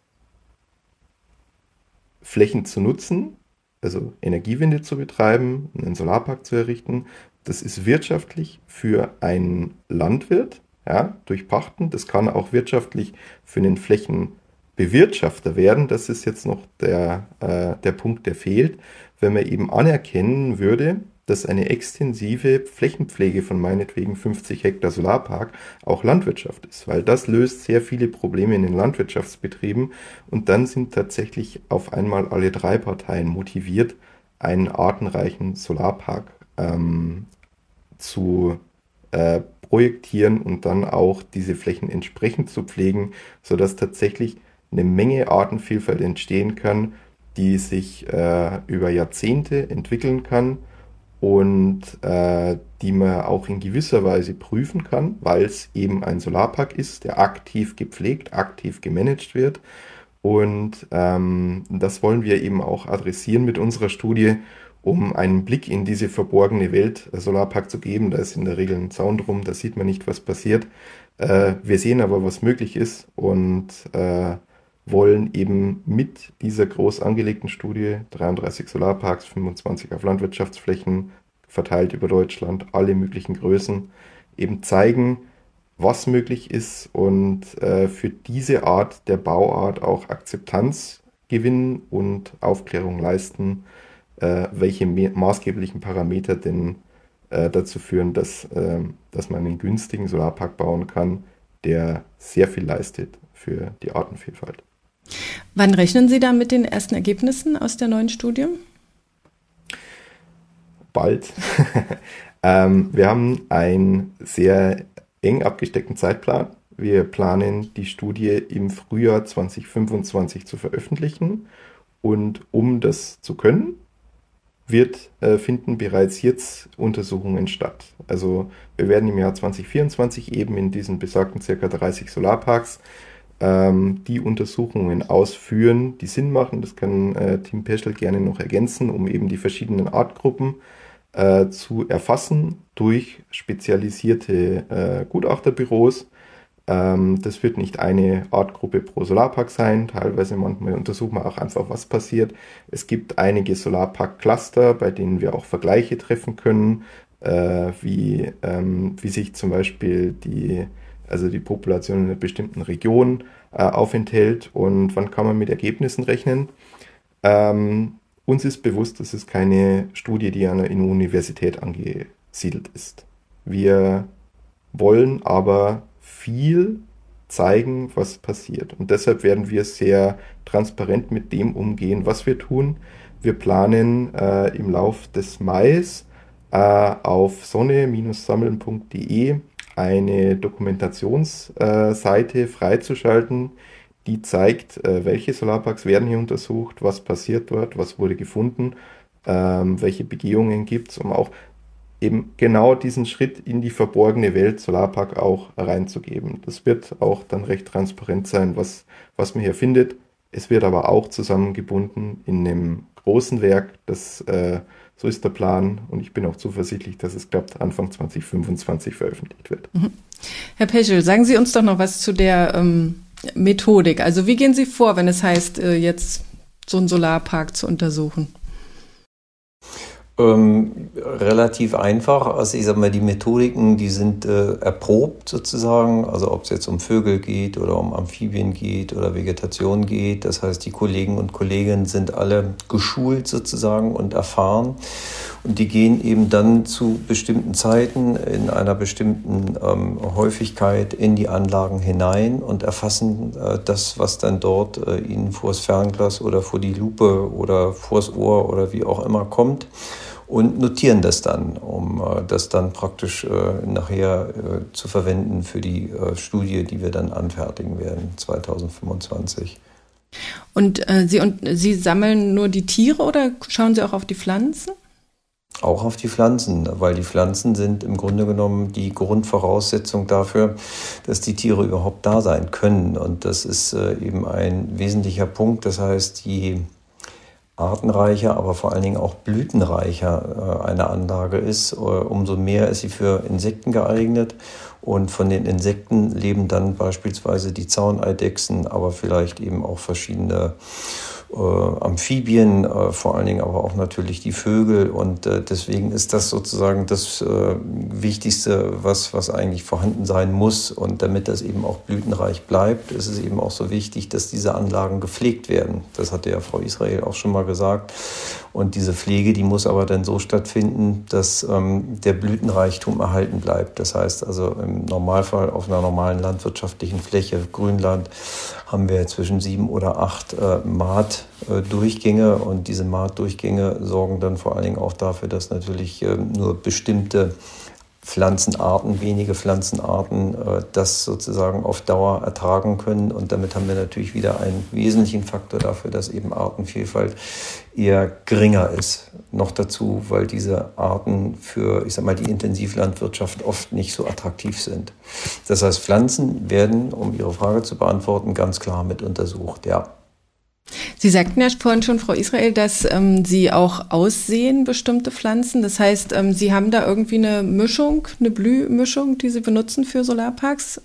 [SPEAKER 1] Flächen zu nutzen, also Energiewende zu betreiben, einen Solarpark zu errichten. Das ist wirtschaftlich für einen Landwirt, ja, durch Pachten. Das kann auch wirtschaftlich für einen Flächenbewirtschafter werden. Das ist jetzt noch der, äh, der Punkt, der fehlt. Wenn man eben anerkennen würde, dass eine extensive Flächenpflege von meinetwegen fünfzig Hektar Solarpark auch Landwirtschaft ist, weil das löst sehr viele Probleme in den Landwirtschaftsbetrieben und dann sind tatsächlich auf einmal alle drei Parteien motiviert, einen artenreichen Solarpark ähm, zu äh, projektieren und dann auch diese Flächen entsprechend zu pflegen, sodass tatsächlich eine Menge Artenvielfalt entstehen kann, die sich äh, über Jahrzehnte entwickeln kann und äh, die man auch in gewisser Weise prüfen kann, weil es eben ein Solarpark ist, der aktiv gepflegt, aktiv gemanagt wird. Und ähm, das wollen wir eben auch adressieren mit unserer Studie, um einen Blick in diese verborgene Welt Solarpark zu geben. Da ist in der Regel ein Zaun drum, da sieht man nicht, was passiert. Äh, wir sehen aber, was möglich ist und äh, wollen eben mit dieser groß angelegten Studie, dreiunddreißig Solarparks, fünfundzwanzig auf Landwirtschaftsflächen, verteilt über Deutschland, alle möglichen Größen, eben zeigen, was möglich ist und äh, für diese Art der Bauart auch Akzeptanz gewinnen und Aufklärung leisten, äh, welche maßgeblichen Parameter denn äh, dazu führen, dass, äh, dass man einen günstigen Solarpark bauen kann, der sehr viel leistet für die Artenvielfalt.
[SPEAKER 4] Wann rechnen Sie da mit den ersten Ergebnissen aus der neuen Studie?
[SPEAKER 1] Bald. ähm, wir haben einen sehr eng abgesteckten Zeitplan. Wir planen, die Studie im Frühjahr zwanzig fünfundzwanzig zu veröffentlichen. Und um das zu können, wird, äh, finden bereits jetzt Untersuchungen statt. Also wir werden im Jahr zwanzig vierundzwanzig eben in diesen besagten circa dreißig Solarparks die Untersuchungen ausführen, die Sinn machen. Das kann äh, Tim Peschel gerne noch ergänzen, um eben die verschiedenen Artgruppen äh, zu erfassen durch spezialisierte äh, Gutachterbüros. Ähm, das wird nicht eine Artgruppe pro Solarpark sein. Teilweise manchmal untersuchen wir auch einfach, was passiert. Es gibt einige Solarpark-Cluster, bei denen wir auch Vergleiche treffen können, äh, wie, ähm, wie sich zum Beispiel die also die Population in einer bestimmten Region äh, aufenthält und wann kann man mit Ergebnissen rechnen. Ähm, uns ist bewusst, dass es keine Studie, die an einer Universität angesiedelt ist. Wir wollen aber viel zeigen, was passiert. Und deshalb werden wir sehr transparent mit dem umgehen, was wir tun. Wir planen äh, im Lauf des Mais äh, auf sonne sammeln punkt de eine Dokumentationsseite freizuschalten, die zeigt, welche Solarparks werden hier untersucht, was passiert dort, was wurde gefunden, welche Begehungen gibt es, um auch eben genau diesen Schritt in die verborgene Welt Solarpark auch reinzugeben. Das wird auch dann recht transparent sein, was, was man hier findet. Es wird aber auch zusammengebunden in einem großen Werk, das äh, so ist der Plan und ich bin auch zuversichtlich, dass es klappt, Anfang zwanzig fünfundzwanzig veröffentlicht wird. Mhm.
[SPEAKER 4] Herr Peschel, sagen Sie uns doch noch was zu der ähm, Methodik. Also wie gehen Sie vor, wenn es heißt, äh, jetzt so einen Solarpark zu untersuchen?
[SPEAKER 2] Ähm, relativ einfach. Also ich sag mal, die Methodiken, die sind äh, erprobt sozusagen. Also ob es jetzt um Vögel geht oder um Amphibien geht oder Vegetation geht. Das heißt, die Kollegen und Kolleginnen sind alle geschult sozusagen und erfahren. Und die gehen eben dann zu bestimmten Zeiten in einer bestimmten ähm, Häufigkeit in die Anlagen hinein und erfassen äh, das, was dann dort äh, ihnen vors Fernglas oder vor die Lupe oder vors Ohr oder wie auch immer kommt. Und notieren das dann, um äh, das dann praktisch äh, nachher äh, zu verwenden für die äh, Studie, die wir dann anfertigen werden, zwanzig fünfundzwanzig.
[SPEAKER 4] Und, äh, Sie, und Sie sammeln nur die Tiere oder schauen Sie auch auf die Pflanzen?
[SPEAKER 2] Auch auf die Pflanzen, weil die Pflanzen sind im Grunde genommen die Grundvoraussetzung dafür, dass die Tiere überhaupt da sein können. Und das ist äh, eben ein wesentlicher Punkt. Das heißt, je artenreicher, aber vor allen Dingen auch blütenreicher äh, eine Anlage ist, äh, umso mehr ist sie für Insekten geeignet. Und von den Insekten leben dann beispielsweise die Zauneidechsen, aber vielleicht eben auch verschiedene äh, Amphibien, äh, vor allen Dingen aber auch natürlich die Vögel. Und äh, deswegen ist das sozusagen das äh, Wichtigste, was, was eigentlich vorhanden sein muss. Und damit das eben auch blütenreich bleibt, ist es eben auch so wichtig, dass diese Anlagen gepflegt werden. Das hatte ja Frau Israel auch schon mal gesagt. Und diese Pflege, die muss aber dann so stattfinden, dass ähm, der Blütenreichtum erhalten bleibt. Das heißt also im Normalfall auf einer normalen landwirtschaftlichen Fläche, Grünland, haben wir zwischen sieben oder acht äh, Maatdurchgänge. Und diese Maatdurchgänge sorgen dann vor allen Dingen auch dafür, dass natürlich äh, nur bestimmte Pflanzenarten, wenige Pflanzenarten, äh, das sozusagen auf Dauer ertragen können. Und damit haben wir natürlich wieder einen wesentlichen Faktor dafür, dass eben Artenvielfalt eher geringer ist. Noch dazu, weil diese Arten für, ich sag mal, die Intensivlandwirtschaft oft nicht so attraktiv sind. Das heißt, Pflanzen werden, um Ihre Frage zu beantworten, ganz klar mit untersucht, ja.
[SPEAKER 4] Sie sagten ja vorhin schon, Frau Israel, dass ähm, Sie auch aussehen, bestimmte Pflanzen. Das heißt, ähm, Sie haben da irgendwie eine Mischung, eine Blühmischung, die Sie benutzen für Solarparks?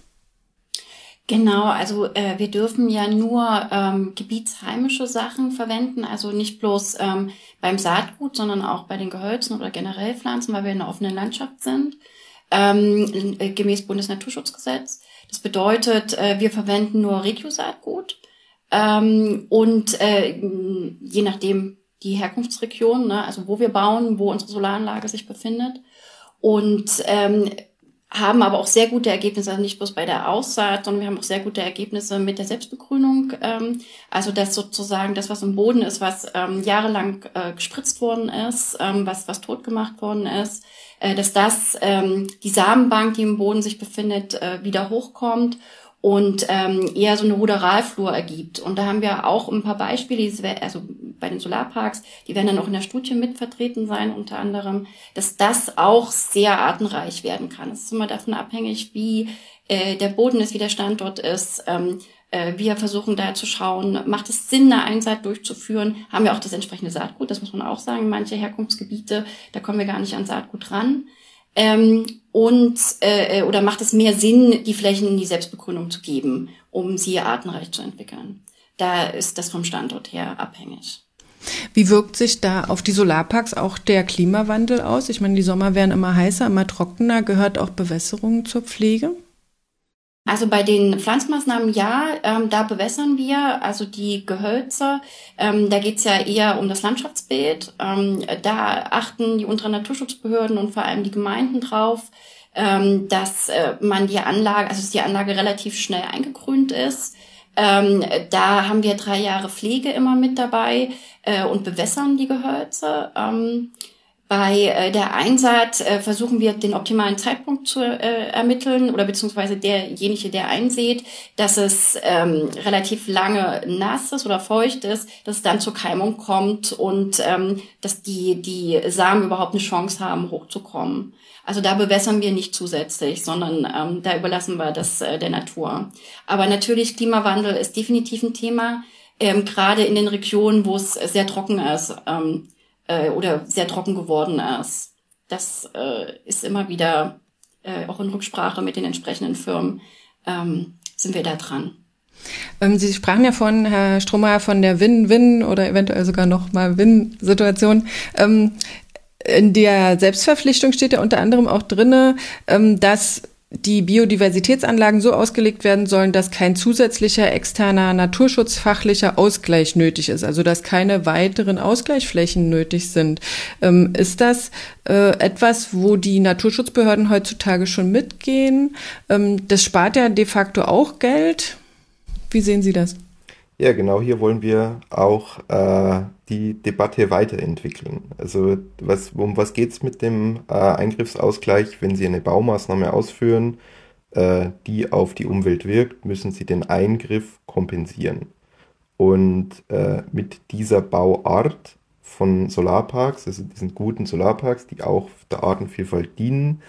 [SPEAKER 3] Genau, also äh, wir dürfen ja nur ähm, gebietsheimische Sachen verwenden, also nicht bloß ähm, beim Saatgut, sondern auch bei den Gehölzen oder generell Pflanzen, weil wir in einer offenen Landschaft sind, ähm, gemäß Bundesnaturschutzgesetz. Das bedeutet, äh, wir verwenden nur Regio-Saatgut. Ähm, und äh, je nachdem die Herkunftsregion, ne, also wo wir bauen, wo unsere Solaranlage sich befindet, und ähm, haben aber auch sehr gute Ergebnisse, also nicht bloß bei der Aussaat, sondern wir haben auch sehr gute Ergebnisse mit der Selbstbegrünung. Ähm, also dass sozusagen das, was im Boden ist, was ähm, jahrelang äh, gespritzt worden ist, ähm, was was tot gemacht worden ist, äh, dass das ähm, die Samenbank, die im Boden sich befindet, äh, wieder hochkommt und ähm, eher so eine Ruderalflur ergibt. Und da haben wir auch ein paar Beispiele, also bei den Solarparks, die werden dann auch in der Studie mit vertreten sein, unter anderem, dass das auch sehr artenreich werden kann. Es ist immer davon abhängig, wie äh, der Boden ist, wie der Standort ist. Ähm, äh, wir versuchen da zu schauen, macht es Sinn, eine Einsaat durchzuführen? Haben wir auch das entsprechende Saatgut, das muss man auch sagen. Manche Herkunftsgebiete, da kommen wir gar nicht an Saatgut ran. Ähm, und äh, oder macht es mehr Sinn, die Flächen in die Selbstbegrünung zu geben, um sie artenreich zu entwickeln? Da ist das vom Standort her abhängig.
[SPEAKER 4] Wie wirkt sich da auf die Solarparks auch der Klimawandel aus? Ich meine, die Sommer werden immer heißer, immer trockener. Gehört auch Bewässerung zur Pflege?
[SPEAKER 3] Also bei den Pflanzmaßnahmen ja, ähm, da bewässern wir, also die Gehölze, ähm, da geht's ja eher um das Landschaftsbild. Ähm, da achten die unteren Naturschutzbehörden und vor allem die Gemeinden drauf, ähm, dass äh, man die Anlage, also dass die Anlage relativ schnell eingegrünt ist. Ähm, da haben wir drei Jahre Pflege immer mit dabei äh, und bewässern die Gehölze. Ähm, Bei äh, der Einsaat äh, versuchen wir den optimalen Zeitpunkt zu äh, ermitteln oder beziehungsweise derjenige, der einsät, dass es ähm, relativ lange nass ist oder feucht ist, dass es dann zur Keimung kommt und ähm, dass die die Samen überhaupt eine Chance haben, hochzukommen. Also da bewässern wir nicht zusätzlich, sondern ähm, da überlassen wir das äh, der Natur. Aber natürlich, Klimawandel ist definitiv ein Thema, ähm, gerade in den Regionen, wo es sehr trocken ist. Ähm, oder sehr trocken geworden ist. Das äh, ist immer wieder, äh, auch in Rücksprache mit den entsprechenden Firmen, ähm, sind wir da dran.
[SPEAKER 4] Ähm, Sie sprachen ja vorhin, Herr Strohmeier, von der Win-Win oder eventuell sogar noch mal Win-Situation. Ähm, In der Selbstverpflichtung steht ja unter anderem auch drinne, dass die Biodiversitätsanlagen so ausgelegt werden sollen, dass kein zusätzlicher externer naturschutzfachlicher Ausgleich nötig ist, also dass keine weiteren Ausgleichsflächen nötig sind. Ähm, ist das äh, etwas, wo die Naturschutzbehörden heutzutage schon mitgehen? Ähm, das spart ja de facto auch Geld. Wie sehen Sie das?
[SPEAKER 1] Ja, genau hier wollen wir auch äh, die Debatte weiterentwickeln. Also was, um was geht es mit dem äh, Eingriffsausgleich? Wenn Sie eine Baumaßnahme ausführen, äh, die auf die Umwelt wirkt, müssen Sie den Eingriff kompensieren. Und äh, mit dieser Bauart von Solarparks, also diesen guten Solarparks, die auch der Artenvielfalt dienen,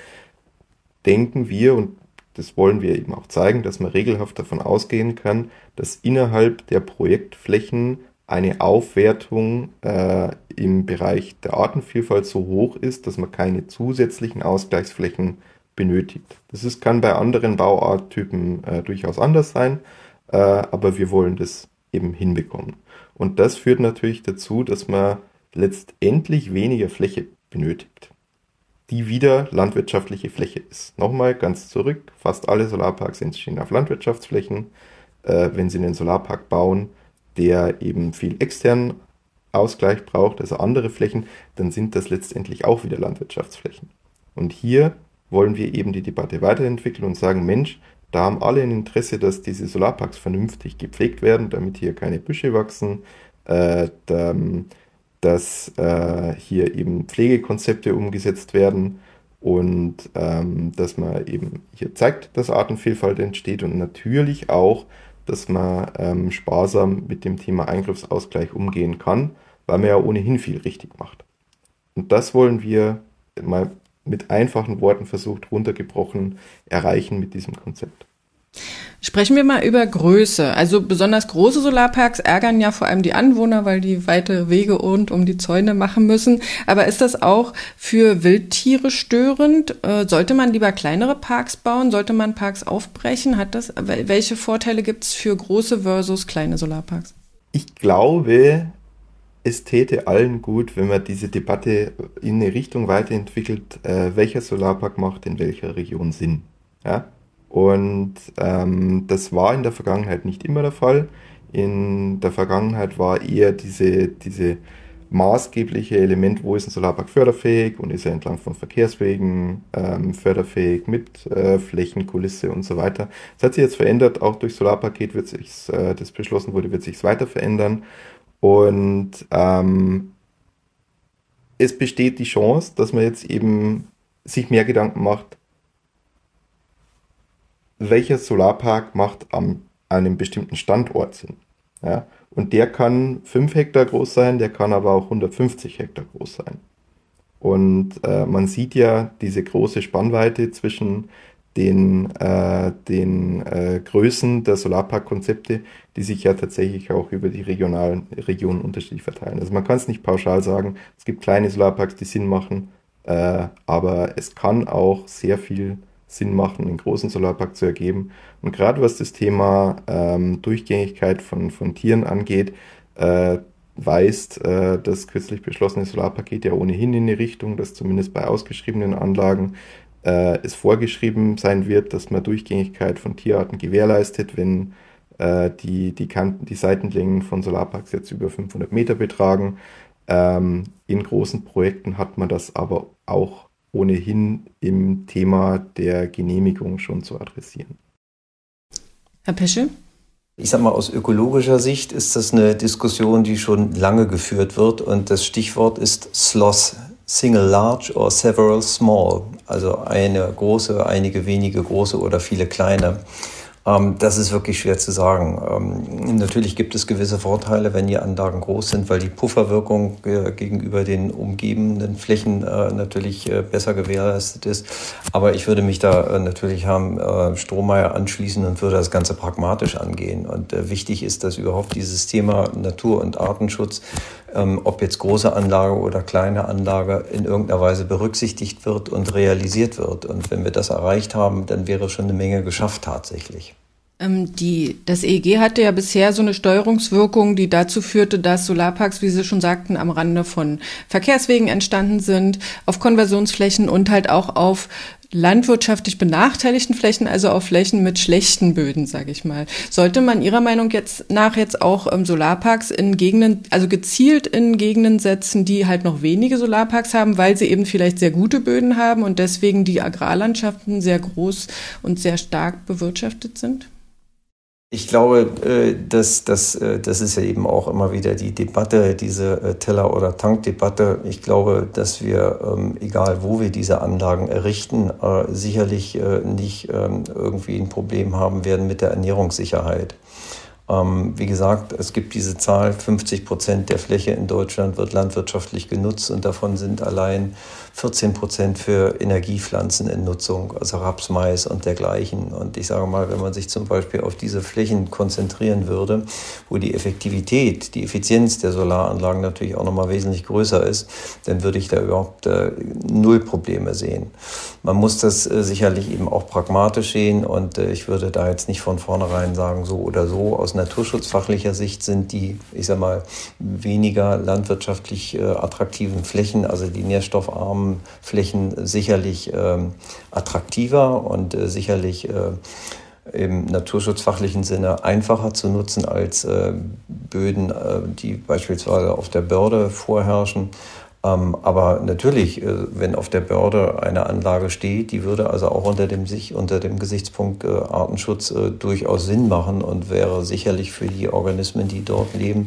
[SPEAKER 1] denken wir, und das wollen wir eben auch zeigen, dass man regelhaft davon ausgehen kann, dass innerhalb der Projektflächen eine Aufwertung äh, im Bereich der Artenvielfalt so hoch ist, dass man keine zusätzlichen Ausgleichsflächen benötigt. Das ist, kann bei anderen Bauarttypen äh, durchaus anders sein, äh, aber wir wollen das eben hinbekommen. Und das führt natürlich dazu, dass man letztendlich weniger Fläche benötigt, die wieder landwirtschaftliche Fläche ist. Nochmal ganz zurück, fast alle Solarparks entstehen auf Landwirtschaftsflächen. Äh, wenn Sie einen Solarpark bauen, der eben viel externen Ausgleich braucht, also andere Flächen, dann sind das letztendlich auch wieder Landwirtschaftsflächen. Und hier wollen wir eben die Debatte weiterentwickeln und sagen, Mensch, da haben alle ein Interesse, dass diese Solarparks vernünftig gepflegt werden, damit hier keine Büsche wachsen, äh, da, dass äh, hier eben Pflegekonzepte umgesetzt werden und ähm, dass man eben hier zeigt, dass Artenvielfalt entsteht und natürlich auch, dass man ähm, sparsam mit dem Thema Eingriffsausgleich umgehen kann, weil man ja ohnehin viel richtig macht. Und das wollen wir mal mit einfachen Worten versucht, runtergebrochen, erreichen mit diesem Konzept.
[SPEAKER 4] Sprechen wir mal über Größe. Also besonders große Solarparks ärgern ja vor allem die Anwohner, weil die weite Wege rund um die Zäune machen müssen. Aber ist das auch für Wildtiere störend? Äh, sollte man lieber kleinere Parks bauen? Sollte man Parks aufbrechen? Hat das, welche Vorteile gibt es für große versus kleine Solarparks?
[SPEAKER 1] Ich glaube, es täte allen gut, wenn man diese Debatte in eine Richtung weiterentwickelt, äh, welcher Solarpark macht in welcher Region Sinn. Ja? Und ähm, das war in der Vergangenheit nicht immer der Fall. In der Vergangenheit war eher diese, diese maßgebliche Element, wo ist ein Solarpark förderfähig und ist er entlang von Verkehrswegen ähm, förderfähig mit äh, Flächenkulisse und so weiter. Das hat sich jetzt verändert, auch durch Solarpaket wird sich, äh, das beschlossen wurde, wird sich weiter verändern. Und ähm, es besteht die Chance, dass man jetzt eben sich mehr Gedanken macht, welcher Solarpark macht am einem bestimmten Standort Sinn. Ja? Und der kann fünf Hektar groß sein, der kann aber auch hundertfünfzig Hektar groß sein. Und äh, man sieht ja diese große Spannweite zwischen den, äh, den äh, Größen der Solarparkkonzepte, die sich ja tatsächlich auch über die regionalen Regionen unterschiedlich verteilen. Also man kann es nicht pauschal sagen, es gibt kleine Solarparks, die Sinn machen, äh, aber es kann auch sehr viel Sinn machen, einen großen Solarpark zu ergeben. Und gerade was das Thema ähm, Durchgängigkeit von, von Tieren angeht, äh, weist äh, das kürzlich beschlossene Solarpaket ja ohnehin in die Richtung, dass zumindest bei ausgeschriebenen Anlagen äh, es vorgeschrieben sein wird, dass man Durchgängigkeit von Tierarten gewährleistet, wenn äh, die, die, Kanten, die Seitenlängen von Solarparks jetzt über fünfhundert Meter betragen. Ähm, in großen Projekten hat man das aber auch ohnehin im Thema der Genehmigung schon zu adressieren.
[SPEAKER 4] Herr Pesche?
[SPEAKER 2] Ich sag mal, aus ökologischer Sicht ist das eine Diskussion, die schon lange geführt wird und das Stichwort ist S L O S, Single Large or Several Small, also eine große, einige wenige große oder viele kleine. Ähm, das ist wirklich schwer zu sagen. Ähm, natürlich gibt es gewisse Vorteile, wenn die Anlagen groß sind, weil die Pufferwirkung äh, gegenüber den umgebenden Flächen äh, natürlich äh, besser gewährleistet ist. Aber ich würde mich da äh, natürlich Herrn äh, Strohmeier anschließen und würde das Ganze pragmatisch angehen. Und äh, wichtig ist, dass überhaupt dieses Thema Natur- und Artenschutz, ähm, ob jetzt große Anlage oder kleine Anlage, in irgendeiner Weise berücksichtigt wird und realisiert wird. Und wenn wir das erreicht haben, dann wäre schon eine Menge geschafft tatsächlich.
[SPEAKER 4] Ähm, die, das E E G hatte ja bisher so eine Steuerungswirkung, die dazu führte, dass Solarparks, wie Sie schon sagten, am Rande von Verkehrswegen entstanden sind, auf Konversionsflächen und halt auch auf landwirtschaftlich benachteiligten Flächen, also auf Flächen mit schlechten Böden, sage ich mal. Sollte man Ihrer Meinung jetzt nach jetzt auch ähm, Solarparks in Gegenden, also gezielt in Gegenden setzen, die halt noch wenige Solarparks haben, weil sie eben vielleicht sehr gute Böden haben und deswegen die Agrarlandschaften sehr groß und sehr stark bewirtschaftet sind?
[SPEAKER 2] Ich glaube, dass das, das ist ja eben auch immer wieder die Debatte, diese Teller- oder Tankdebatte. Ich glaube, dass wir, egal wo wir diese Anlagen errichten, sicherlich nicht irgendwie ein Problem haben werden mit der Ernährungssicherheit. Wie gesagt, es gibt diese Zahl, fünfzig Prozent der Fläche in Deutschland wird landwirtschaftlich genutzt und davon sind allein vierzehn Prozent für Energiepflanzen in Nutzung, also Raps, Mais und dergleichen. Und ich sage mal, wenn man sich zum Beispiel auf diese Flächen konzentrieren würde, wo die Effektivität, die Effizienz der Solaranlagen natürlich auch nochmal wesentlich größer ist, dann würde ich da überhaupt äh, null Probleme sehen. Man muss das äh, sicherlich eben auch pragmatisch sehen und äh, ich würde da jetzt nicht von vornherein sagen, so oder so. Aus naturschutzfachlicher Sicht sind die, ich sag mal, weniger landwirtschaftlich äh, attraktiven Flächen, also die nährstoffarmen Flächen sicherlich ähm, attraktiver und äh, sicherlich äh, im naturschutzfachlichen Sinne einfacher zu nutzen als äh, Böden, äh, die beispielsweise auf der Börde vorherrschen. Ähm, aber natürlich, äh, wenn auf der Börde eine Anlage steht, die würde also auch unter dem, sich, unter dem Gesichtspunkt äh, Artenschutz äh, durchaus Sinn machen und wäre sicherlich für die Organismen, die dort leben,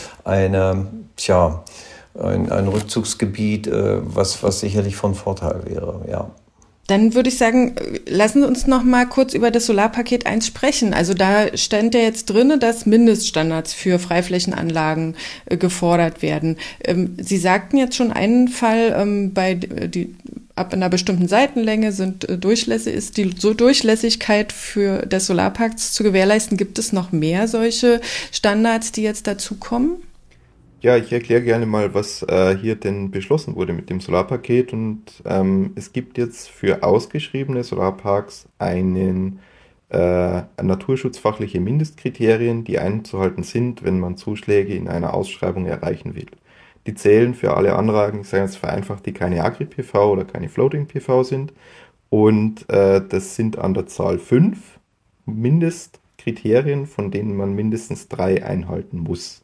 [SPEAKER 2] eine, tja, ein, ein Rückzugsgebiet, äh, was, was sicherlich von Vorteil wäre, ja.
[SPEAKER 4] Dann würde ich sagen, lassen Sie uns noch mal kurz über das Solarpaket eins sprechen. Also da stand ja jetzt drin, dass Mindeststandards für Freiflächenanlagen äh, gefordert werden. Ähm, Sie sagten jetzt schon einen Fall, ähm, bei die ab einer bestimmten Seitenlänge sind äh, durchlässig, ist die so Durchlässigkeit für des Solarparks zu gewährleisten. Gibt es noch mehr solche Standards, die jetzt dazukommen?
[SPEAKER 1] Ja, ich erkläre gerne mal, was äh, hier denn beschlossen wurde mit dem Solarpaket. Und ähm, es gibt jetzt für ausgeschriebene Solarparks einen äh, naturschutzfachliche Mindestkriterien, die einzuhalten sind, wenn man Zuschläge in einer Ausschreibung erreichen will. Die zählen für alle Anlagen, ich sage jetzt vereinfacht, die keine Agri-P V oder keine Floating-P V sind. Und äh, das sind an der Zahl fünf Mindestkriterien, von denen man mindestens drei einhalten muss.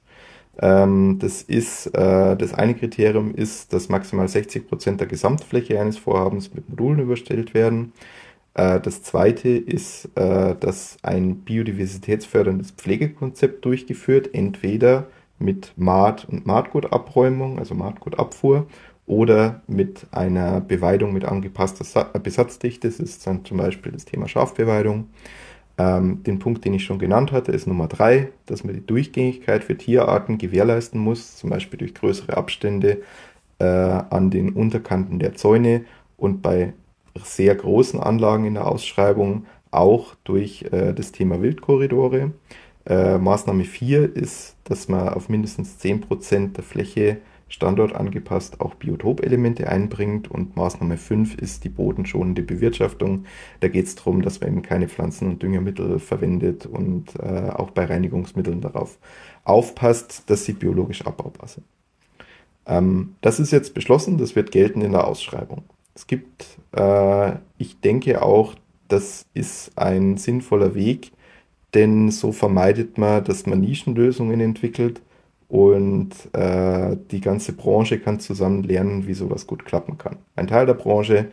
[SPEAKER 1] Ähm, das ist, äh, das eine Kriterium ist, dass maximal sechzig Prozent der Gesamtfläche eines Vorhabens mit Modulen überstellt werden. Äh, das zweite ist, äh, dass ein biodiversitätsförderndes Pflegekonzept durchgeführt, entweder mit Maat- und Maatgutabräumung, also Maatgutabfuhr, oder mit einer Beweidung mit angepasster Sa- Besatzdichte. Das ist dann zum Beispiel das Thema Schafbeweidung. Ähm, den Punkt, den ich schon genannt hatte, ist Nummer drei, dass man die Durchgängigkeit für Tierarten gewährleisten muss, zum Beispiel durch größere Abstände äh, an den Unterkanten der Zäune und bei sehr großen Anlagen in der Ausschreibung auch durch äh, das Thema Wildkorridore. Äh, Maßnahme vier ist, dass man auf mindestens zehn Prozent der Fläche standortangepasst auch Biotopelemente einbringt, und Maßnahme fünf ist die bodenschonende Bewirtschaftung. Da geht es darum, dass man eben keine Pflanzen- und Düngemittel verwendet und äh, auch bei Reinigungsmitteln darauf aufpasst, dass sie biologisch abbaubar sind. Ähm, das ist jetzt beschlossen, das wird gelten in der Ausschreibung. Es gibt, äh, ich denke auch, das ist ein sinnvoller Weg, denn so vermeidet man, dass man Nischenlösungen entwickelt, und äh, die ganze Branche kann zusammen lernen, wie sowas gut klappen kann. Ein Teil der Branche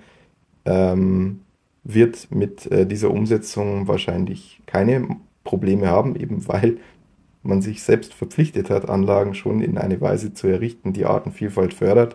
[SPEAKER 1] ähm, wird mit äh, dieser Umsetzung wahrscheinlich keine Probleme haben, eben weil man sich selbst verpflichtet hat, Anlagen schon in eine Weise zu errichten, die Artenvielfalt fördert.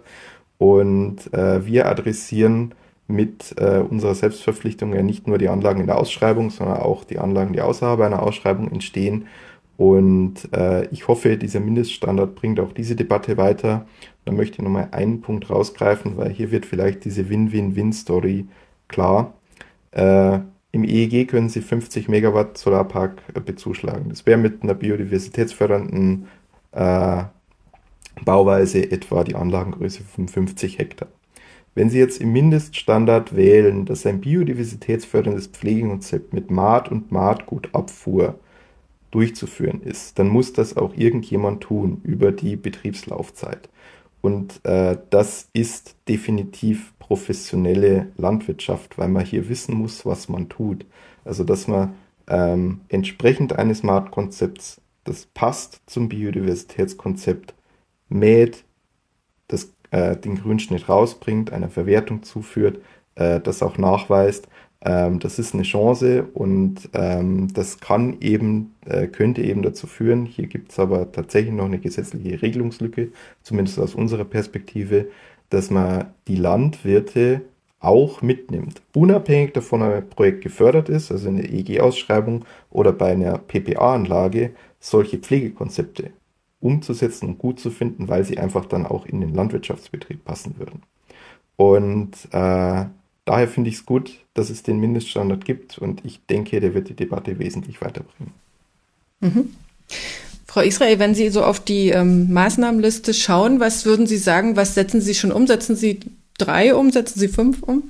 [SPEAKER 1] Und äh, wir adressieren mit äh, unserer Selbstverpflichtung ja nicht nur die Anlagen in der Ausschreibung, sondern auch die Anlagen, die außerhalb einer Ausschreibung entstehen. Und äh, ich hoffe, dieser Mindeststandard bringt auch diese Debatte weiter. Da möchte ich nochmal einen Punkt rausgreifen, weil hier wird vielleicht diese Win-Win-Win-Story klar. Äh, Im E E G können Sie fünfzig Megawatt Solarpark äh, bezuschlagen. Das wäre mit einer biodiversitätsfördernden äh, Bauweise etwa die Anlagengröße von fünfzig Hektar. Wenn Sie jetzt im Mindeststandard wählen, dass ein biodiversitätsförderndes Pflegekonzept mit Maat- und Maatgutabfuhr durchzuführen ist, dann muss das auch irgendjemand tun über die Betriebslaufzeit. Und äh, das ist definitiv professionelle Landwirtschaft, weil man hier wissen muss, was man tut. Also dass man ähm, entsprechend eines Maatkonzepts, das passt zum Biodiversitätskonzept, mäht, das äh, den Grünschnitt rausbringt, einer Verwertung zuführt, äh, das auch nachweist. Ähm, das ist eine Chance und ähm, das kann eben, äh, könnte eben dazu führen, hier gibt es aber tatsächlich noch eine gesetzliche Regelungslücke, zumindest aus unserer Perspektive, dass man die Landwirte auch mitnimmt. Unabhängig davon, ob ein Projekt gefördert ist, also eine E G-Ausschreibung oder bei einer P P A-Anlage, solche Pflegekonzepte umzusetzen und gut zu finden, weil sie einfach dann auch in den Landwirtschaftsbetrieb passen würden. Und äh, daher finde ich es gut, dass es den Mindeststandard gibt und ich denke, der wird die Debatte wesentlich weiterbringen.
[SPEAKER 4] Mhm. Frau Israel, wenn Sie so auf die ähm, Maßnahmenliste schauen, was würden Sie sagen, was setzen Sie schon um? Setzen Sie drei um, setzen Sie fünf um?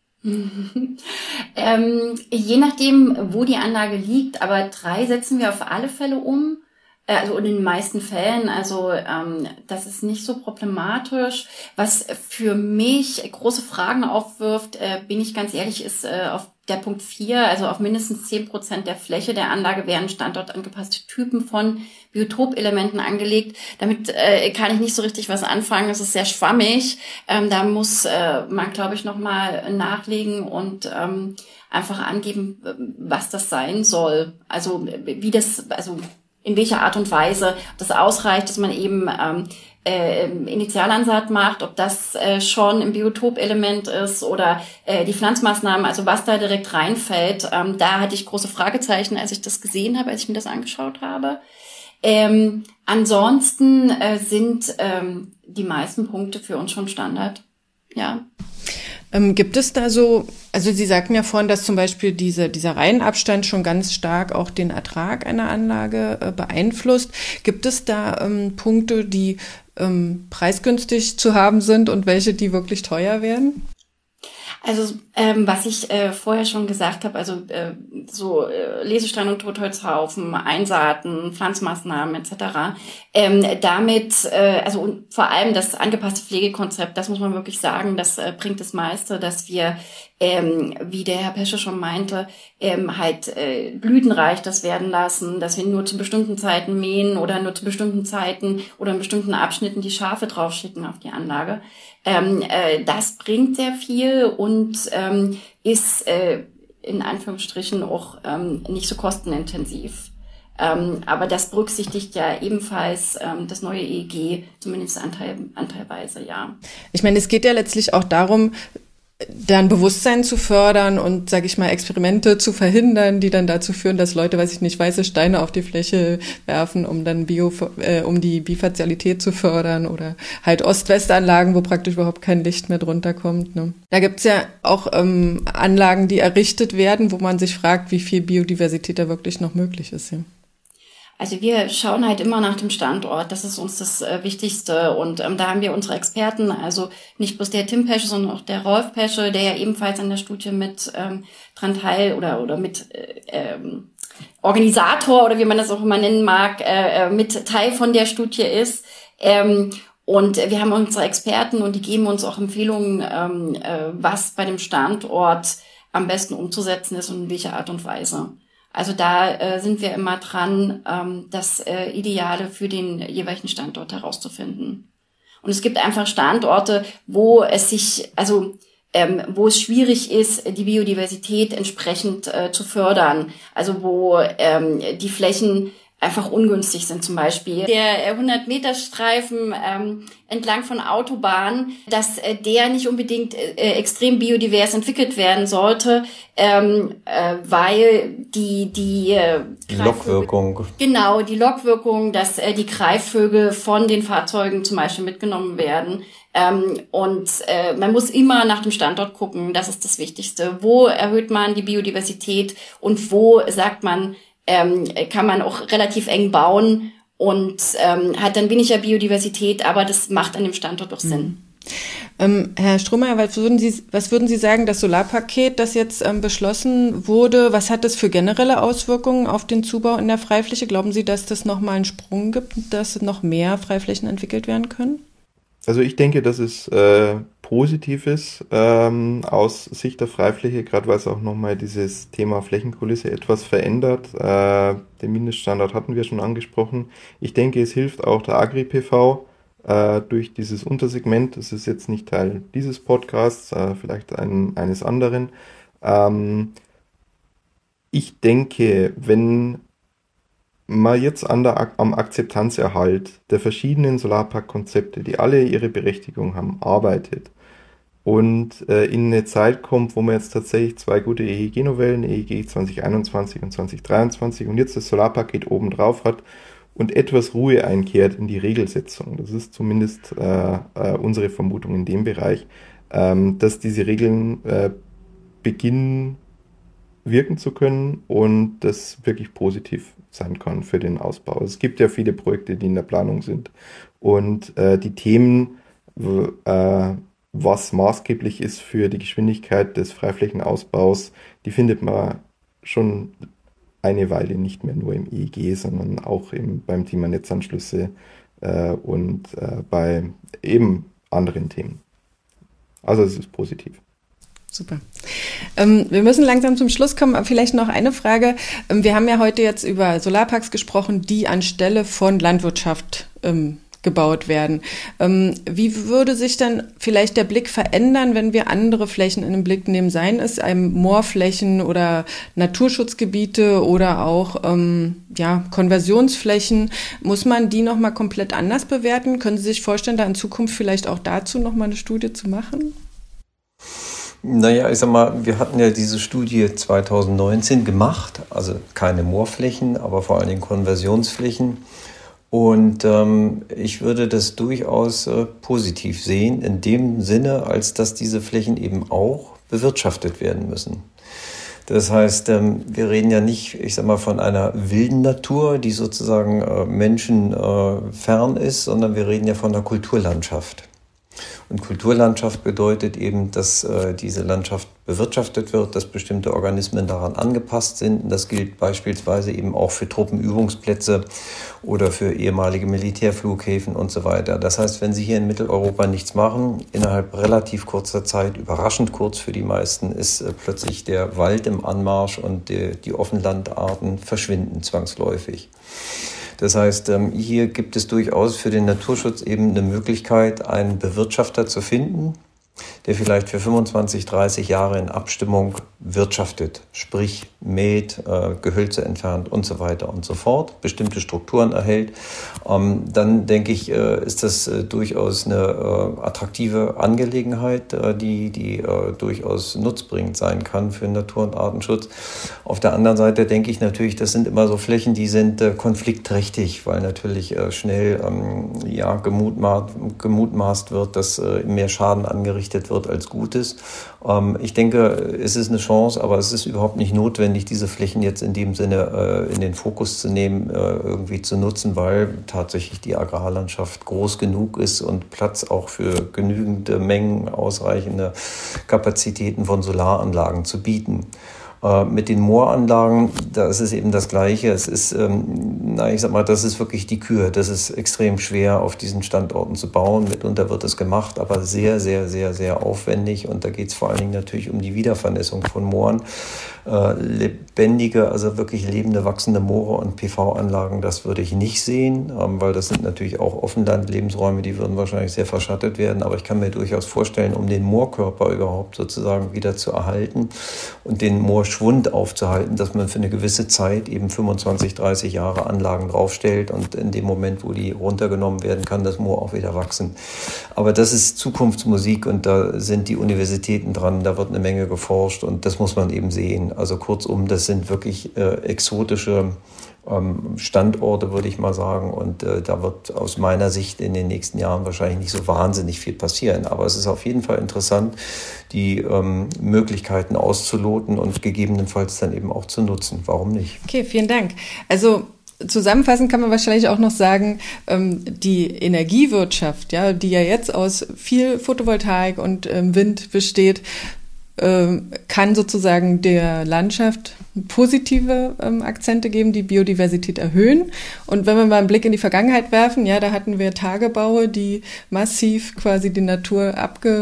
[SPEAKER 3] ähm, je nachdem, wo die Anlage liegt, aber drei setzen wir auf alle Fälle um. Also in den meisten Fällen, also ähm, das ist nicht so problematisch. Was für mich große Fragen aufwirft, äh, bin ich ganz ehrlich, ist äh, auf der Punkt vier, also auf mindestens zehn Prozent der Fläche der Anlage werden standortangepasste Typen von Biotopelementen angelegt. Damit äh, kann ich nicht so richtig was anfangen, es ist sehr schwammig. Ähm, da muss äh, man, glaube ich, nochmal nachlegen und ähm, einfach angeben, was das sein soll. Also wie das, also in welcher Art und Weise das ausreicht, dass man eben ähm, äh, Initialansaat macht, ob das äh, schon im Biotopelement ist oder äh, die Pflanzmaßnahmen, also was da direkt reinfällt. Ähm, da hatte ich große Fragezeichen, als ich das gesehen habe, als ich mir das angeschaut habe. Ähm, ansonsten äh, sind ähm, die meisten Punkte für uns schon Standard. Ja.
[SPEAKER 4] Ähm, gibt es da so, also Sie sagten ja vorhin, dass zum Beispiel diese, dieser Reihenabstand schon ganz stark auch den Ertrag einer Anlage äh, beeinflusst. Gibt es da ähm, Punkte, die ähm, preisgünstig zu haben sind und welche, die wirklich teuer werden?
[SPEAKER 3] Also ähm, was ich äh, vorher schon gesagt habe, also äh, so äh, Lesestein und Totholzhaufen, Einsaaten, Pflanzmaßnahmen et cetera. Ähm, damit, äh, also und vor allem das angepasste Pflegekonzept, das muss man wirklich sagen, das äh, bringt das meiste, dass wir, ähm, wie der Herr Pesche schon meinte, ähm, halt äh, blütenreich das werden lassen, dass wir nur zu bestimmten Zeiten mähen oder nur zu bestimmten Zeiten oder in bestimmten Abschnitten die Schafe draufschicken auf die Anlage. Ähm, äh, das bringt sehr viel und ähm, ist äh, in Anführungsstrichen auch ähm, nicht so kostenintensiv. Ähm, aber das berücksichtigt ja ebenfalls ähm, das neue E E G, zumindest anteil, anteilweise, ja.
[SPEAKER 4] Ich meine, es geht ja letztlich auch darum, dann Bewusstsein zu fördern und, sage ich mal, Experimente zu verhindern, die dann dazu führen, dass Leute, weiß ich nicht, weiße Steine auf die Fläche werfen, um dann Bio, äh, um die Bifazialität zu fördern oder halt Ost-West-Anlagen, wo praktisch überhaupt kein Licht mehr drunter kommt. Ne? Da gibt's ja auch ähm, Anlagen, die errichtet werden, wo man sich fragt, wie viel Biodiversität da wirklich noch möglich ist. Ja.
[SPEAKER 3] Also wir schauen halt immer nach dem Standort, das ist uns das äh, Wichtigste und ähm, da haben wir unsere Experten, also nicht bloß der Tim Pesche, sondern auch der Rolf Pesche, der ja ebenfalls an der Studie mit ähm, dran teil oder oder mit äh, ähm, Organisator oder wie man das auch immer nennen mag, äh, mit Teil von der Studie ist. Ähm, und wir haben unsere Experten und die geben uns auch Empfehlungen, ähm, äh, was bei dem Standort am besten umzusetzen ist und in welcher Art und Weise. Also da äh, sind wir immer dran, ähm, das äh, Ideale für den jeweiligen Standort herauszufinden. Und es gibt einfach Standorte, wo es sich, also ähm, wo es schwierig ist, die Biodiversität entsprechend äh, zu fördern. Also wo ähm, die Flächen einfach ungünstig sind, zum Beispiel der hundert-Meter-Streifen ähm, entlang von Autobahnen, dass äh, der nicht unbedingt äh, extrem biodivers entwickelt werden sollte, ähm, äh, weil die die, äh,
[SPEAKER 2] die Lockwirkung
[SPEAKER 3] genau die Lockwirkung, dass äh, die Greifvögel von den Fahrzeugen zum Beispiel mitgenommen werden. Ähm, und äh, man muss immer nach dem Standort gucken, das ist das Wichtigste. Wo erhöht man die Biodiversität und wo sagt man, ähm, kann man auch relativ eng bauen und ähm, hat dann weniger Biodiversität, aber das macht an dem Standort auch Sinn.
[SPEAKER 4] Ähm, Herr Strohmeier, was würden Sie, was würden Sie sagen, das Solarpaket, das jetzt ähm, beschlossen wurde, was hat das für generelle Auswirkungen auf den Zubau in der Freifläche? Glauben Sie, dass das nochmal einen Sprung gibt, dass noch mehr Freiflächen entwickelt werden können?
[SPEAKER 1] Also ich denke, dass es äh, positiv ist ähm, aus Sicht der Freifläche, gerade weil es auch nochmal dieses Thema Flächenkulisse etwas verändert. Äh, den Mindeststandard hatten wir schon angesprochen. Ich denke, es hilft auch der Agri-P V äh, durch dieses Untersegment. Das ist jetzt nicht Teil dieses Podcasts, äh, vielleicht ein, eines anderen. Ähm, ich denke, wenn mal jetzt an der, am Akzeptanzerhalt der verschiedenen Solarpark-Konzepte, die alle ihre Berechtigung haben, arbeitet und äh, in eine Zeit kommt, wo man jetzt tatsächlich zwei gute E E G-Novellen, E E G zwanzig einundzwanzig und zwanzig dreiundzwanzig und jetzt das Solarpaket oben drauf hat und etwas Ruhe einkehrt in die Regelsetzung. Das ist zumindest äh, äh, unsere Vermutung in dem Bereich, ähm, dass diese Regeln äh, beginnen wirken zu können und das wirklich positiv sein kann für den Ausbau. Also es gibt ja viele Projekte, die in der Planung sind und äh, die Themen, w- äh, was maßgeblich ist für die Geschwindigkeit des Freiflächenausbaus, die findet man schon eine Weile nicht mehr nur im E E G, sondern auch im, beim Thema Netzanschlüsse äh, und äh, bei eben anderen Themen. Also es ist positiv.
[SPEAKER 4] Super. Ähm, wir müssen langsam zum Schluss kommen, aber vielleicht noch eine Frage. Ähm, wir haben ja heute jetzt über Solarparks gesprochen, die anstelle von Landwirtschaft ähm, gebaut werden. Ähm, wie würde sich dann vielleicht der Blick verändern, wenn wir andere Flächen in den Blick nehmen, seien es einem Moorflächen oder Naturschutzgebiete oder auch ähm, ja, Konversionsflächen? Muss man die nochmal komplett anders bewerten? Können Sie sich vorstellen, da in Zukunft vielleicht auch dazu nochmal eine Studie zu machen?
[SPEAKER 2] Naja, ich sag mal, wir hatten ja diese Studie zwanzig neunzehn gemacht, also keine Moorflächen, aber vor allen Dingen Konversionsflächen. Und ähm, ich würde das durchaus äh, positiv sehen, in dem Sinne, als dass diese Flächen eben auch bewirtschaftet werden müssen. Das heißt, ähm, wir reden ja nicht, ich sag mal, von einer wilden Natur, die sozusagen äh, menschenfern äh, ist, sondern wir reden ja von einer Kulturlandschaft. Und Kulturlandschaft bedeutet eben, dass äh, diese Landschaft bewirtschaftet wird, dass bestimmte Organismen daran angepasst sind. Und das gilt beispielsweise eben auch für Truppenübungsplätze oder für ehemalige Militärflughäfen und so weiter. Das heißt, wenn Sie hier in Mitteleuropa nichts machen, innerhalb relativ kurzer Zeit, überraschend kurz für die meisten, ist äh, plötzlich der Wald im Anmarsch und die, die Offenlandarten verschwinden zwangsläufig. Das heißt, hier gibt es durchaus für den Naturschutz eben eine Möglichkeit, einen Bewirtschafter zu finden, der vielleicht für fünfundzwanzig, dreißig Jahre in Abstimmung wirtschaftet, sprich mäht, äh, Gehölze entfernt und so weiter und so fort, bestimmte Strukturen erhält. Ähm, dann denke ich, äh, ist das äh, durchaus eine äh, attraktive Angelegenheit, äh, die, die äh, durchaus nutzbringend sein kann für Natur- und Artenschutz. Auf der anderen Seite denke ich natürlich, das sind immer so Flächen, die sind äh, konfliktträchtig, weil natürlich äh, schnell ähm, ja, gemutmaßt, gemutmaßt wird, dass äh, mehr Schaden angerichtet wird als Gutes. Ähm, ich denke, es ist eine Chance, aber es ist überhaupt nicht notwendig, diese Flächen jetzt in dem Sinne äh, in den Fokus zu nehmen, äh, irgendwie zu nutzen, weil tatsächlich die Agrarlandschaft groß genug ist und Platz auch für genügende Mengen, ausreichende Kapazitäten von Solaranlagen zu bieten. Mit den Mooranlagen, da ist es eben das Gleiche. Es ist, ähm, na, ich sag mal, das ist wirklich die Kür. Das ist extrem schwer, auf diesen Standorten zu bauen. Mitunter wird es gemacht, aber sehr, sehr, sehr, sehr aufwendig. Und da geht es vor allen Dingen natürlich um die Wiedervernässung von Mooren. Äh, lebendige, also wirklich lebende, wachsende Moore und P V-Anlagen, das würde ich nicht sehen, ähm, weil das sind natürlich auch Offenland-Lebensräume, die würden wahrscheinlich sehr verschattet werden. Aber ich kann mir durchaus vorstellen, um den Moorkörper überhaupt sozusagen wieder zu erhalten und den Moorschwund aufzuhalten, dass man für eine gewisse Zeit eben fünfundzwanzig, dreißig Jahre Anlagen draufstellt und in dem Moment, wo die runtergenommen werden, kann das Moor auch wieder wachsen. Aber das ist Zukunftsmusik und da sind die Universitäten dran, da wird eine Menge geforscht und das muss man eben sehen. Also kurzum, das sind wirklich äh, exotische ähm, Standorte, würde ich mal sagen. Und äh, da wird aus meiner Sicht in den nächsten Jahren wahrscheinlich nicht so wahnsinnig viel passieren. Aber es ist auf jeden Fall interessant, die ähm, Möglichkeiten auszuloten und gegebenenfalls dann eben auch zu nutzen. Warum nicht?
[SPEAKER 4] Okay, vielen Dank. Also Zusammenfassend kann man wahrscheinlich auch noch sagen, die Energiewirtschaft, ja, die ja jetzt aus viel Photovoltaik und Wind besteht, kann sozusagen der Landschaft positive Akzente geben, die Biodiversität erhöhen. Und wenn wir mal einen Blick in die Vergangenheit werfen, ja, da hatten wir Tagebaue, die massiv quasi die Natur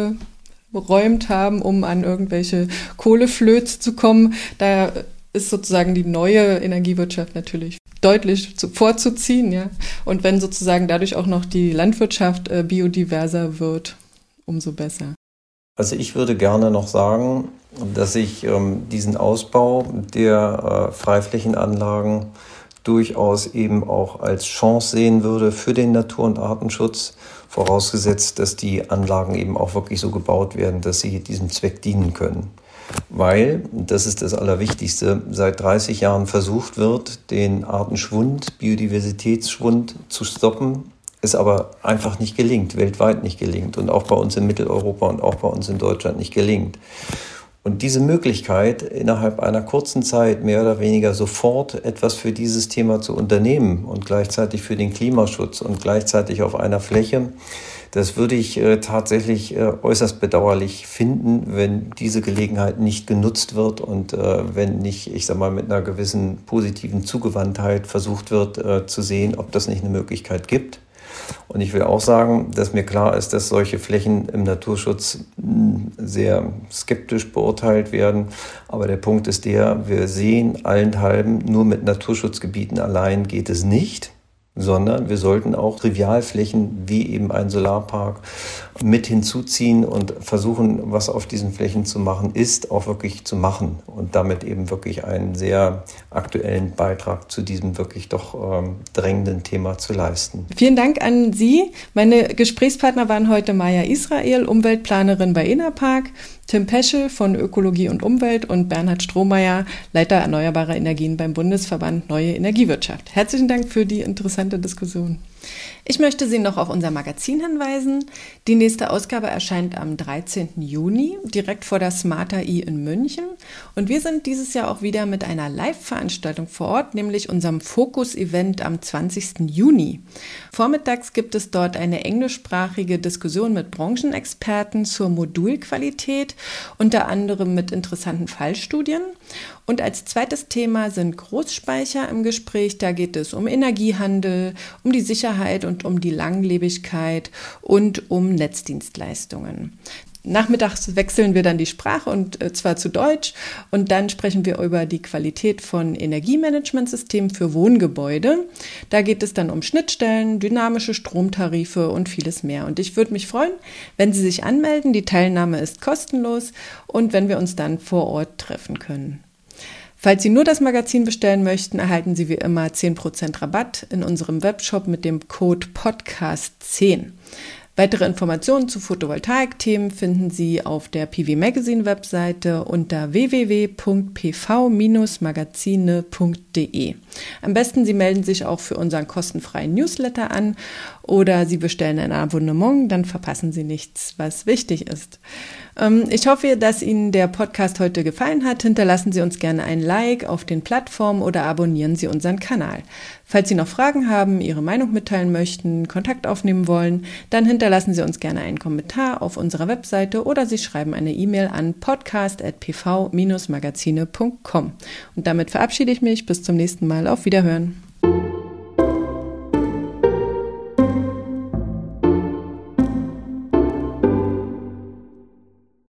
[SPEAKER 4] abgeräumt haben, um an irgendwelche Kohleflöze zu kommen. Da ist sozusagen die neue Energiewirtschaft natürlich deutlich zu, vorzuziehen, ja. Und wenn sozusagen dadurch auch noch die Landwirtschaft äh, biodiverser wird, umso besser.
[SPEAKER 2] Also ich würde gerne noch sagen, dass ich ähm, diesen Ausbau der äh, Freiflächenanlagen durchaus eben auch als Chance sehen würde für den Natur- und Artenschutz, vorausgesetzt, dass die Anlagen eben auch wirklich so gebaut werden, dass sie diesem Zweck dienen können. Weil, das ist das Allerwichtigste, seit dreißig Jahren versucht wird, den Artenschwund, Biodiversitätsschwund zu stoppen, es aber einfach nicht gelingt, weltweit nicht gelingt und auch bei uns in Mitteleuropa und auch bei uns in Deutschland nicht gelingt. Und diese Möglichkeit, innerhalb einer kurzen Zeit mehr oder weniger sofort etwas für dieses Thema zu unternehmen und gleichzeitig für den Klimaschutz und gleichzeitig auf einer Fläche, das würde ich äh, tatsächlich äh, äußerst bedauerlich finden, wenn diese Gelegenheit nicht genutzt wird und äh, wenn nicht, ich sag mal, mit einer gewissen positiven Zugewandtheit versucht wird äh, zu sehen, ob das nicht eine Möglichkeit gibt. Und ich will auch sagen, dass mir klar ist, dass solche Flächen im Naturschutz sehr skeptisch beurteilt werden. Aber der Punkt ist der, wir sehen allenthalben, nur mit Naturschutzgebieten allein geht es nicht, sondern wir sollten auch Trivialflächen wie eben ein Solarpark mit hinzuziehen und versuchen, was auf diesen Flächen zu machen ist, auch wirklich zu machen und damit eben wirklich einen sehr aktuellen Beitrag zu diesem wirklich doch ähm, drängenden Thema zu leisten.
[SPEAKER 4] Vielen Dank an Sie. Meine Gesprächspartner waren heute Maja Israel, Umweltplanerin bei Enerpark, Tim Peschel von Ökologie und Umwelt und Bernhard Strohmeier, Leiter Erneuerbare Energien beim Bundesverband Neue Energiewirtschaft. Herzlichen Dank für die interessante Diskussion. Ich möchte Sie noch auf unser Magazin hinweisen. Die nächste Ausgabe erscheint am dreizehnten Juni, direkt vor der Smarter I in München. Und wir sind dieses Jahr auch wieder mit einer Live-Veranstaltung vor Ort, nämlich unserem Fokus-Event am zwanzigsten Juni. Vormittags gibt es dort eine englischsprachige Diskussion mit Branchenexperten zur Modulqualität, unter anderem mit interessanten Fallstudien. Und als zweites Thema sind Großspeicher im Gespräch. Da geht es um Energiehandel, um die Sicherheit und um die Langlebigkeit und um Netzdienstleistungen. Nachmittags wechseln wir dann die Sprache und äh, zwar zu Deutsch und dann sprechen wir über die Qualität von Energiemanagementsystemen für Wohngebäude. Da geht es dann um Schnittstellen, dynamische Stromtarife und vieles mehr. Und ich würde mich freuen, wenn Sie sich anmelden. Die Teilnahme ist kostenlos und wenn wir uns dann vor Ort treffen können. Falls Sie nur das Magazin bestellen möchten, erhalten Sie wie immer zehn Prozent Rabatt in unserem Webshop mit dem Code Podcast zehn. Weitere Informationen zu Photovoltaik-Themen finden Sie auf der P V Magazine Webseite unter w w w punkt p v Bindestrich magazine punkt d e. Am besten Sie melden sich auch für unseren kostenfreien Newsletter an oder Sie bestellen ein Abonnement, dann verpassen Sie nichts, was wichtig ist. Ich hoffe, dass Ihnen der Podcast heute gefallen hat. Hinterlassen Sie uns gerne ein Like auf den Plattformen oder abonnieren Sie unseren Kanal. Falls Sie noch Fragen haben, Ihre Meinung mitteilen möchten, Kontakt aufnehmen wollen, dann hinterlassen Sie uns gerne einen Kommentar auf unserer Webseite oder Sie schreiben eine E-Mail an podcast at p v Bindestrich magazine punkt com. Und damit verabschiede ich mich. Bis zum nächsten Mal. Auf Wiederhören.